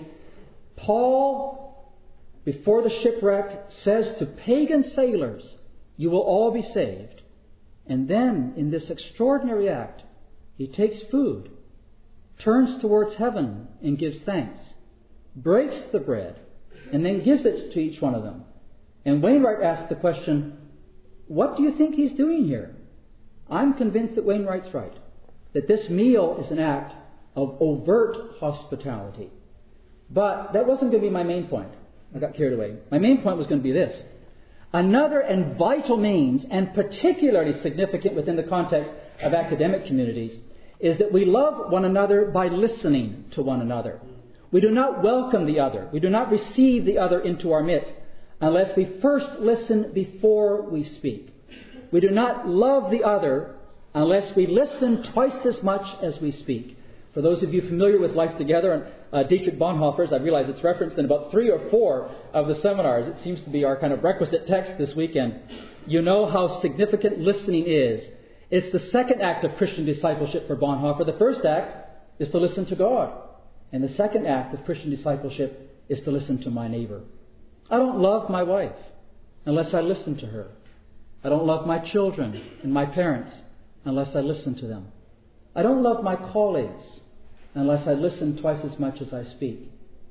Paul, before the shipwreck, says to pagan sailors, you will all be saved. And then, in this extraordinary act, he takes food, turns towards heaven and gives thanks, breaks the bread, and then gives it to each one of them. And Wainwright asks the question, what do you think he's doing here? I'm convinced that Wainwright's right, that this meal is an act of overt hospitality. But that wasn't going to be my main point. I got carried away. My main point was going to be this. Another and vital means, and particularly significant within the context of academic communities, is that we love one another by listening to one another. We do not welcome the other. We do not receive the other into our midst unless we first listen before we speak. We do not love the other unless we listen twice as much as we speak. For those of you familiar with Life Together and Dietrich Bonhoeffer's, I realize it's referenced in about 3 or 4 of the seminars. It seems to be our kind of requisite text this weekend. You know how significant listening is. It's the second act of Christian discipleship for Bonhoeffer. The first act is to listen to God. And the second act of Christian discipleship is to listen to my neighbor. I don't love my wife unless I listen to her. I don't love my children and my parents unless I listen to them. I don't love my colleagues unless I listen twice as much as I speak.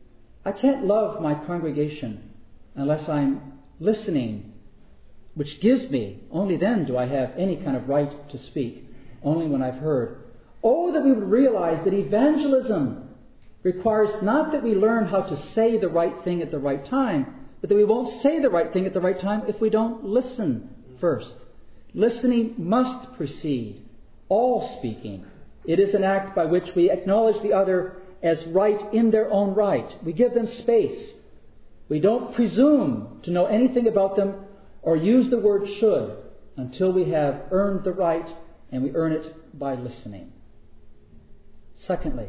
I can't love my congregation unless I'm listening, which gives me, only then do I have any kind of right to speak, only when I've heard. Oh, that we would realize that evangelism requires not that we learn how to say the right thing at the right time, but that we won't say the right thing at the right time if we don't listen first. Listening must precede all speaking. It is an act by which we acknowledge the other as right in their own right. We give them space. We don't presume to know anything about them or use the word should until we have earned the right, and we earn it by listening. Secondly,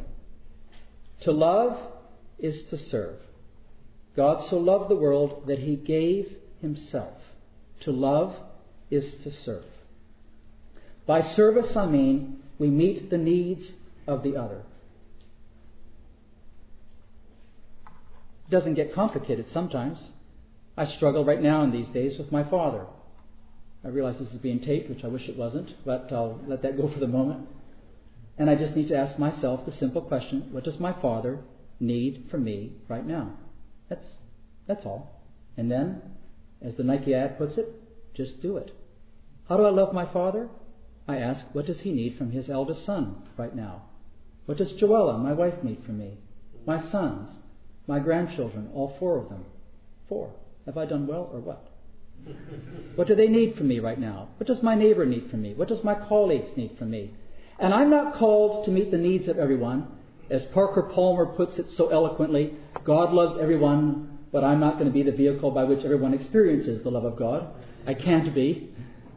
to love is to serve. God so loved the world that he gave himself. To love is to serve. By service, I mean we meet the needs of the other. It doesn't get complicated sometimes. I struggle right now in these days with my father. I realize this is being taped, which I wish it wasn't, but I'll let that go for the moment. And I just need to ask myself the simple question, what does my father need from me right now? That's all. And then, as the Nike ad puts it, just do it. How do I love my father? I ask, what does he need from his eldest son right now? What does Joella, my wife, need from me? My sons, my grandchildren, all 4 of them. 4. Have I done well or what? What do they need from me right now? What does my neighbor need from me? What does my colleagues need from me? And I'm not called to meet the needs of everyone. As Parker Palmer puts it so eloquently, God loves everyone, but I'm not going to be the vehicle by which everyone experiences the love of God. I can't be.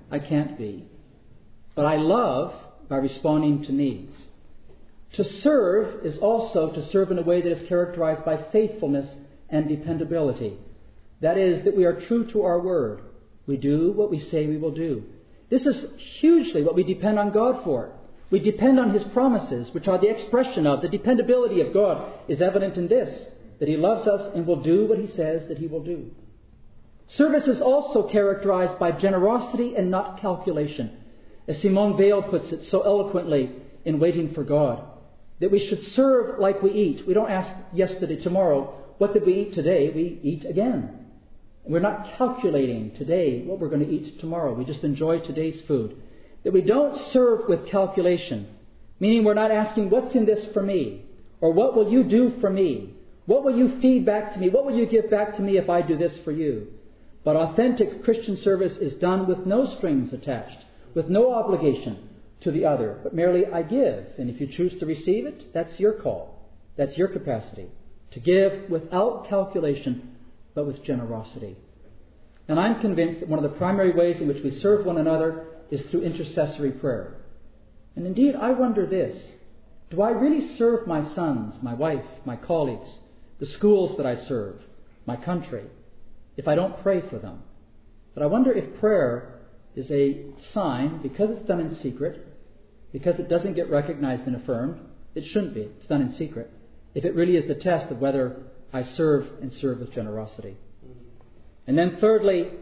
But I love by responding to needs. To serve is also to serve in a way that is characterized by faithfulness and dependability. That is, that we are true to our word. We do what we say we will do. This is hugely what we depend on God for. We depend on his promises, which are the expression of the dependability of God, is evident in this, that he loves us and will do what he says that he will do. Service is also characterized by generosity and not calculation. As Simone Weil puts it so eloquently in Waiting for God, that we should serve like we eat. We don't ask yesterday, tomorrow, what did we eat today? We eat again. We're not calculating today what we're going to eat tomorrow. We just enjoy today's food. That we don't serve with calculation, meaning we're not asking, what's in this for me? Or what will you do for me? What will you feed back to me? What will you give back to me if I do this for you? But authentic Christian service is done with no strings attached, with no obligation to the other, but merely I give. And if you choose to receive it, that's your call. That's your capacity. To give without calculation, but with generosity. And I'm convinced that one of the primary ways in which we serve one another is through intercessory prayer. And indeed, I wonder this. Do I really serve my sons, my wife, my colleagues, the schools that I serve, my country, if I don't pray for them? But I wonder if prayer is a sign, because it's done in secret, because it doesn't get recognized and affirmed. It shouldn't be. It's done in secret. If it really is the test of whether I serve and serve with generosity. And then thirdly,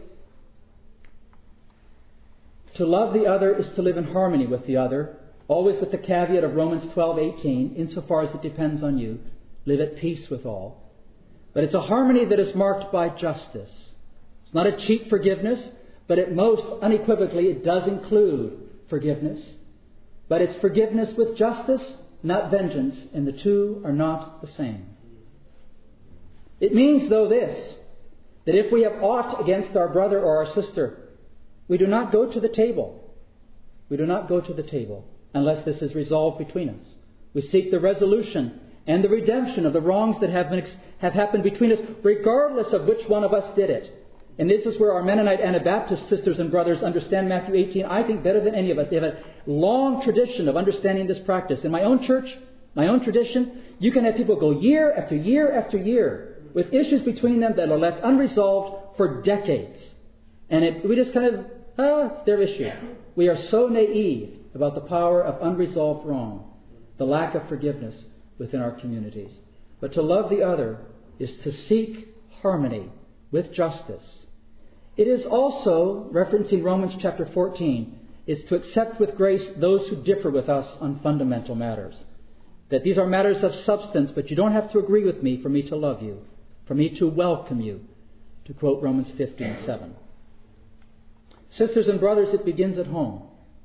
to love the other is to live in harmony with the other, always with the caveat of Romans 12:18, insofar as it depends on you, live at peace with all. But it's a harmony that is marked by justice. It's not a cheap forgiveness, but at most, unequivocally, it does include forgiveness. But it's forgiveness with justice, not vengeance, and the two are not the same. It means, though, this, that if we have aught against our brother or our sister, we do not go to the table. We do not go to the table unless this is resolved between us. We seek the resolution and the redemption of the wrongs that have happened between us, regardless of which one of us did it. And this is where our Mennonite Anabaptist sisters and brothers understand Matthew 18, I think, better than any of us. They have a long tradition of understanding this practice. In my own church, my own tradition, you can have people go year after year after year with issues between them that are left unresolved for decades. And we just kind of, it's their issue. We are so naive about the power of unresolved wrong, the lack of forgiveness within our communities. But to love the other is to seek harmony with justice. It is also, referencing Romans chapter 14, is to accept with grace those who differ with us on fundamental matters. That these are matters of substance, but you don't have to agree with me for me to love you, for me to welcome you, to quote Romans 15:7. Sisters and brothers, it begins at home.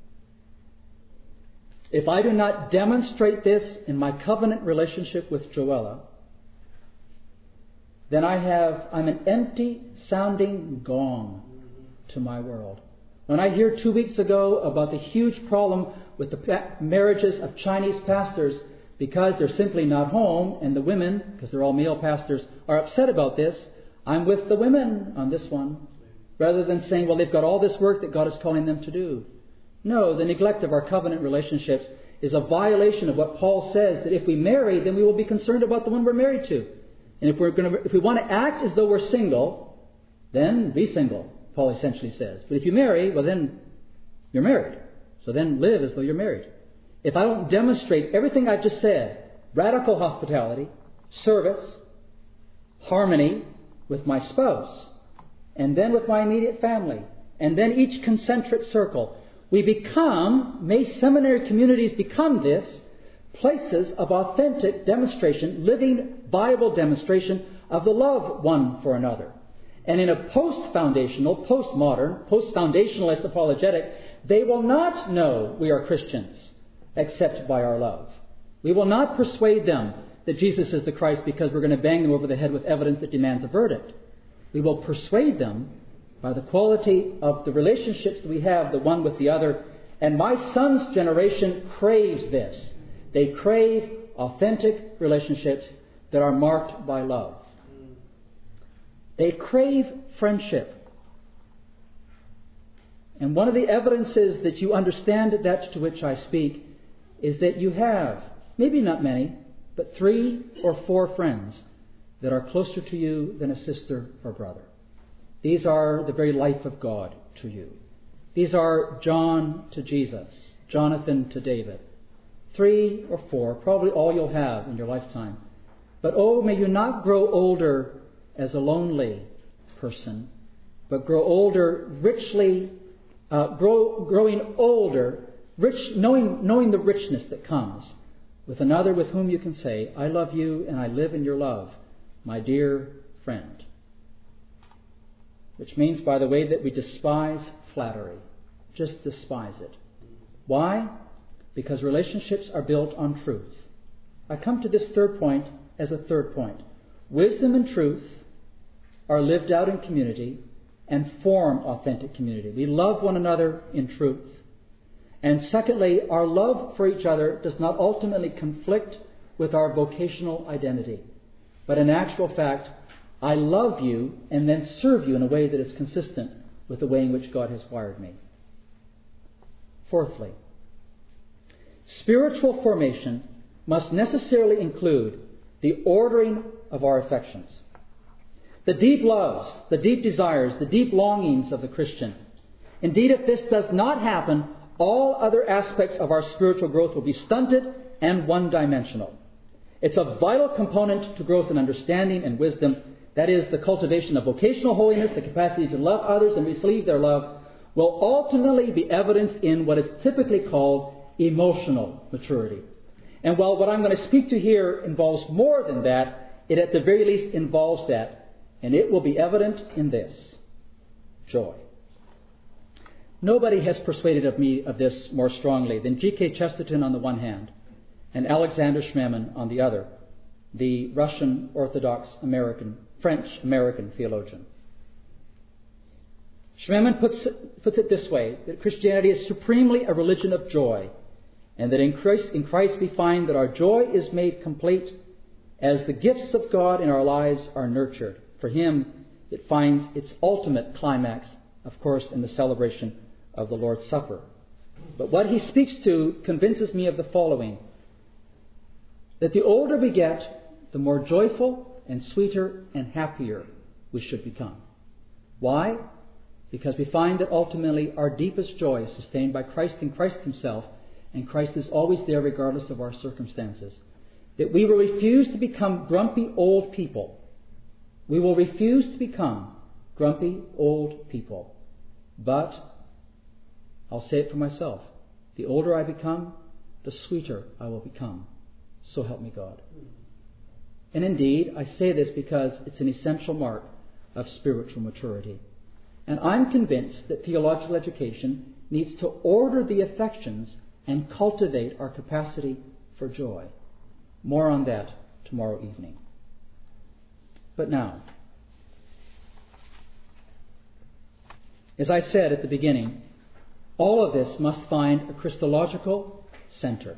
If I do not demonstrate this in my covenant relationship with Joella, then I'm an empty sounding gong to my world. When I hear 2 weeks ago about the huge problem with the marriages of Chinese pastors because they're simply not home, and the women, because they're all male pastors, are upset about this, I'm with the women on this one, rather than saying, well, they've got all this work that God is calling them to do. No, the neglect of our covenant relationships is a violation of what Paul says, that if we marry, then we will be concerned about the one we're married to. And if we want to act as though we're single, then be single, Paul essentially says. But if you marry, well then you're married. So then live as though you're married. If I don't demonstrate everything I've just said, radical hospitality, service, harmony with my spouse, and then with my immediate family, and then each concentric circle, seminary communities become this, places of authentic demonstration, living, viable demonstration of the love one for another. And in a post-foundational, post-modern, post-foundationalist apologetic, they will not know we are Christians except by our love. We will not persuade them that Jesus is the Christ because we're going to bang them over the head with evidence that demands a verdict. We will persuade them by the quality of the relationships that we have, the one with the other. And my son's generation craves this. They crave authentic relationships that are marked by love. They crave friendship. And one of the evidences that you understand that to which I speak is that you have, maybe not many, but 3 or 4 friends that are closer to you than a sister or brother. These are the very life of God to you. These are John to Jesus, Jonathan to David. 3 or 4, probably all you'll have in your lifetime. But may you not grow older as a lonely person, but grow older richly, growing older, rich, knowing the richness that comes with another with whom you can say, I love you and I live in your love, my dear friend. Which means, by the way, that we despise flattery. Just despise it. Why? Because relationships are built on truth. I come to this third point as a third point. Wisdom and truth are lived out in community and form authentic community. We love one another in truth. And secondly, our love for each other does not ultimately conflict with our vocational identity. But in actual fact, I love you and then serve you in a way that is consistent with the way in which God has wired me. Fourthly, spiritual formation must necessarily include the ordering of our affections. The deep loves, the deep desires, the deep longings of the Christian. Indeed, if this does not happen, all other aspects of our spiritual growth will be stunted and one-dimensional. It's a vital component to growth in understanding and wisdom. That is, the cultivation of vocational holiness, the capacity to love others and receive their love, will ultimately be evidenced in what is typically called emotional maturity. And while what I'm going to speak to here involves more than that, it at the very least involves that. And it will be evident in this: joy. Nobody has persuaded me of this more strongly than G.K. Chesterton on the one hand and Alexander Schmemann on the other, the Russian Orthodox French-American theologian. Schmemann puts it this way, that Christianity is supremely a religion of joy, and that in Christ we find that our joy is made complete as the gifts of God in our lives are nurtured. For him, it finds its ultimate climax, of course, in the celebration of the Lord's Supper. But what he speaks to convinces me of the following: that the older we get, the more joyful and sweeter and happier we should become. Why? Because we find that ultimately our deepest joy is sustained by Christ and Christ himself, and Christ is always there regardless of our circumstances. That we will refuse to become grumpy old people. We will refuse to become grumpy old people. But, I'll say it for myself, the older I become, the sweeter I will become. So help me God. And indeed, I say this because it's an essential mark of spiritual maturity. And I'm convinced that theological education needs to order the affections and cultivate our capacity for joy. More on that tomorrow evening. But now, as I said at the beginning, all of this must find a Christological center.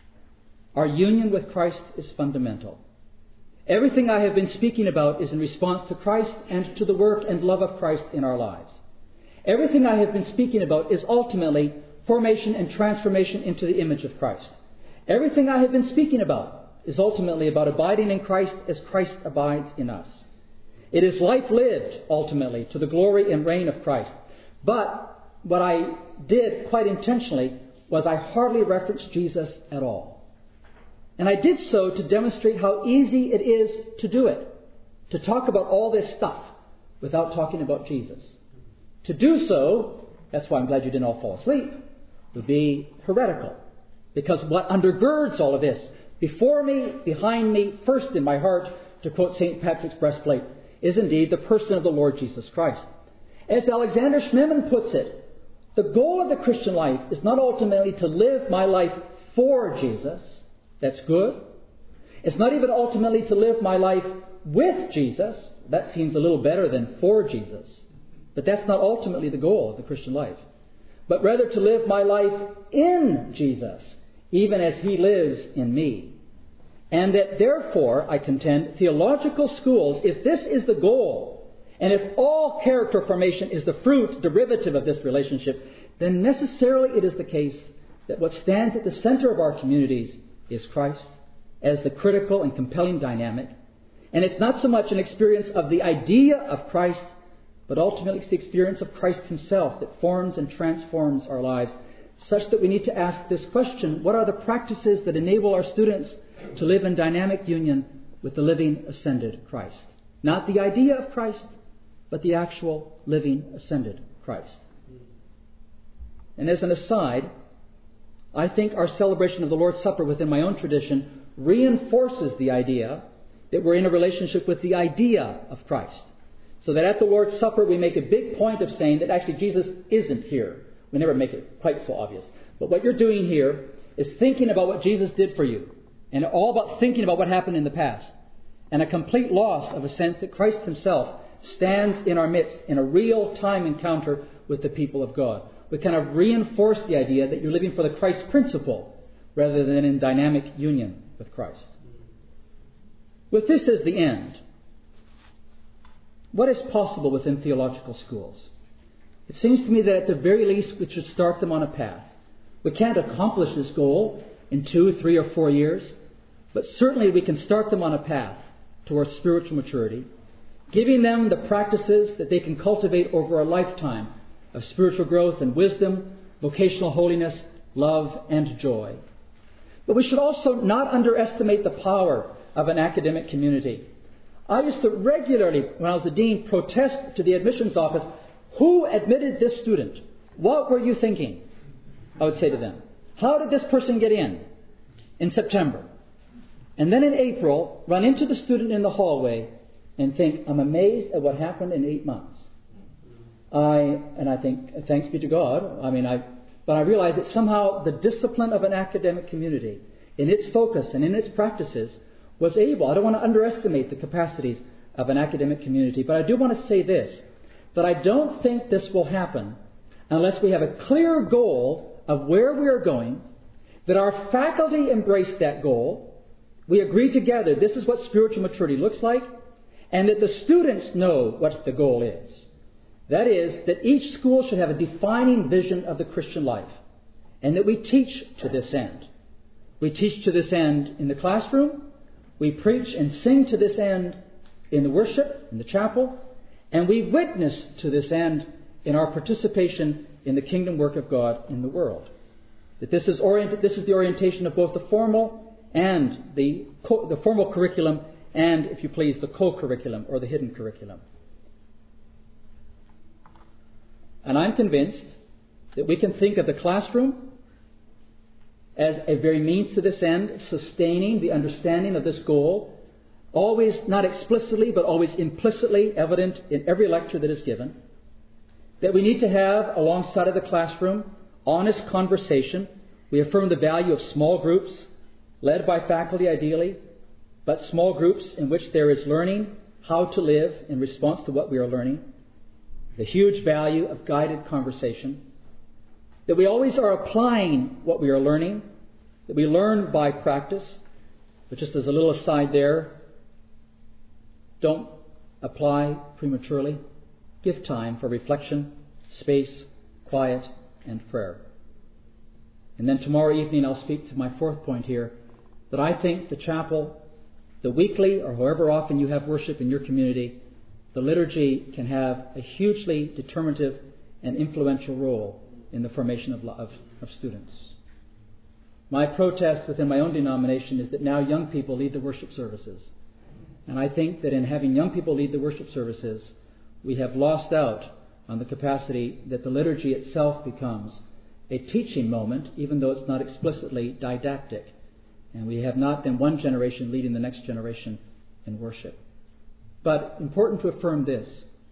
Our union with Christ is fundamental. Everything I have been speaking about is in response to Christ and to the work and love of Christ in our lives. Everything I have been speaking about is ultimately formation and transformation into the image of Christ. Everything I have been speaking about is ultimately about abiding in Christ as Christ abides in us. It is life lived, ultimately, to the glory and reign of Christ. But what I did quite intentionally was I hardly referenced Jesus at all. And I did so to demonstrate how easy it is to do it, to talk about all this stuff without talking about Jesus. To do so, that's why I'm glad you didn't all fall asleep, would be heretical. Because what undergirds all of this, before me, behind me, first in my heart, to quote St. Patrick's breastplate, is indeed the person of the Lord Jesus Christ. As Alexander Schmemann puts it, the goal of the Christian life is not ultimately to live my life for Jesus. That's good. It's not even ultimately to live my life with Jesus. That seems a little better than for Jesus. But that's not ultimately the goal of the Christian life. But rather to live my life in Jesus, even as he lives in me. And that therefore, I contend, theological schools, if this is the goal, and if all character formation is the fruit, derivative of this relationship, then necessarily it is the case that what stands at the center of our communities is Christ as the critical and compelling dynamic. And it's not so much an experience of the idea of Christ, but ultimately it's the experience of Christ himself that forms and transforms our lives, such that we need to ask this question: what are the practices that enable our students to live in dynamic union with the living ascended Christ? Not the idea of Christ, but the actual living ascended Christ. And as an aside, I think our celebration of the Lord's Supper within my own tradition reinforces the idea that we're in a relationship with the idea of Christ. So that at the Lord's Supper we make a big point of saying that actually Jesus isn't here. We never make it quite so obvious. But what you're doing here is thinking about what Jesus did for you. And all about thinking about what happened in the past. And a complete loss of a sense that Christ himself stands in our midst in a real-time encounter with the people of God. We kind of reinforce the idea that you're living for the Christ principle rather than in dynamic union with Christ. With this as the end, what is possible within theological schools? It seems to me that at the very least we should start them on a path. We can't accomplish this goal in 2, 3, or 4 years, but certainly we can start them on a path towards spiritual maturity, giving them the practices that they can cultivate over a lifetime of spiritual growth and wisdom, vocational holiness, love, and joy. But we should also not underestimate the power of an academic community. I used to regularly, when I was the dean, protest to the admissions office, "Who admitted this student? What were you thinking?" I would say to them. "How did this person get in September?" And then in April, run into the student in the hallway and think, "I'm amazed at what happened in 8 months." I think, thanks be to God, but I realize that somehow the discipline of an academic community, in its focus and in its practices, was able. I don't want to underestimate the capacities of an academic community, but I do want to say this, that I don't think this will happen unless we have a clear goal of where we are going, that our faculty embrace that goal, we agree together this is what spiritual maturity looks like, and that the students know what the goal is. That is, that each school should have a defining vision of the Christian life, and that we teach to this end. We teach to this end in the classroom, we preach and sing to this end in the worship, in the chapel, and we witness to this end in our participation in the kingdom work of God in the world. That this is the orientation of both the formal and the formal curriculum and, if you please, the co-curriculum or the hidden curriculum. And I'm convinced that we can think of the classroom as a very means to this end, sustaining the understanding of this goal, always not explicitly but always implicitly evident in every lecture that is given. That we need to have, alongside of the classroom, honest conversation. We affirm the value of small groups, led by faculty ideally, but small groups in which there is learning how to live in response to what we are learning. The huge value of guided conversation. That we always are applying what we are learning, that we learn by practice. But just as a little aside there, don't apply prematurely. Give time for reflection, space, quiet, and prayer. And then tomorrow evening I'll speak to my fourth point here, that I think the chapel, the weekly or however often you have worship in your community, the liturgy can have a hugely determinative and influential role in the formation of students. My protest within my own denomination is that now young people lead the worship services. And I think that in having young people lead the worship services, we have lost out on the capacity that the liturgy itself becomes a teaching moment, even though it's not explicitly didactic. And we have not then one generation leading the next generation in worship. But important to affirm this,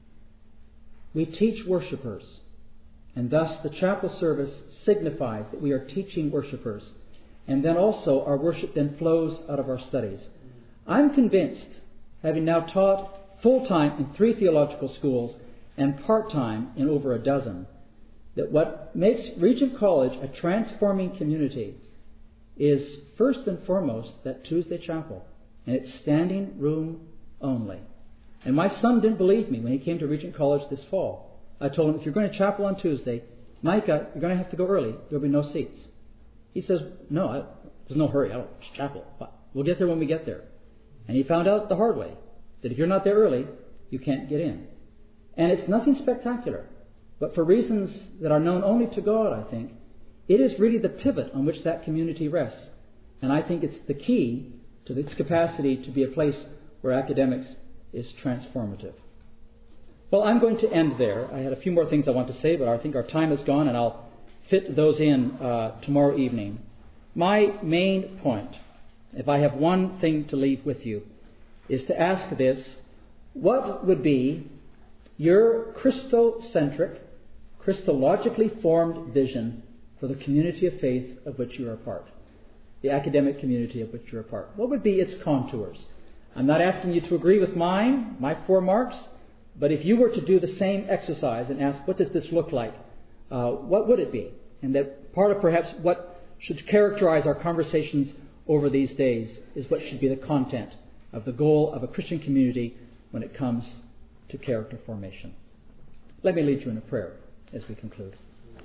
we teach worshipers, and thus the chapel service signifies that we are teaching worshipers, and then also our worship then flows out of our studies. I'm convinced, having now taught full-time in 3 theological schools and part-time in over a dozen, that what makes Regent College a transforming community is first and foremost that Tuesday chapel, and it's standing room only. And my son didn't believe me when he came to Regent College this fall. I told him, if you're going to chapel on Tuesday, Micah, you're going to have to go early. There'll be no seats. He says, no, there's no hurry. It's chapel. We'll get there when we get there. And he found out the hard way, that if you're not there early, you can't get in. And it's nothing spectacular. But for reasons that are known only to God, I think, it is really the pivot on which that community rests. And I think it's the key to its capacity to be a place where academics is transformative. Well, I'm going to end there. I had a few more things I want to say, but I think our time is gone, and I'll fit those in tomorrow evening. My main point, if I have one thing to leave with you, is to ask this: what would be your Christocentric, Christologically formed vision for the community of faith of which you are a part, the academic community of which you're a part? What would be its contours? I'm not asking you to agree with mine, my 4 marks, but if you were to do the same exercise and ask, what does this look like? What would it be? And that part of perhaps what should characterize our conversations over these days is what should be the content of the goal of a Christian community when it comes to character formation. Let me lead you in a prayer as we conclude.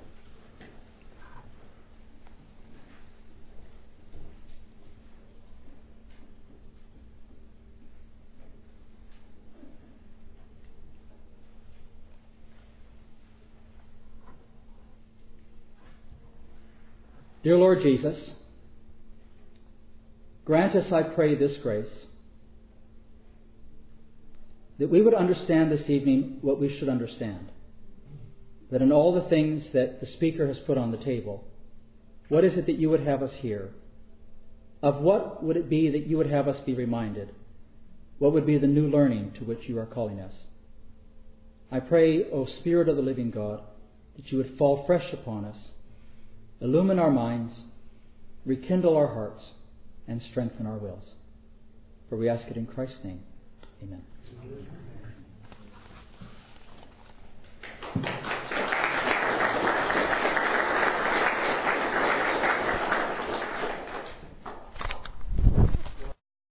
Dear Lord Jesus, grant us, I pray, this grace, that we would understand this evening what we should understand. That in all the things that the speaker has put on the table, what is it that you would have us hear? Of what would it be that you would have us be reminded? What would be the new learning to which you are calling us? I pray, O Spirit of the living God, that you would fall fresh upon us, illumine our minds, rekindle our hearts, and strengthen our wills. For we ask it in Christ's name. Amen.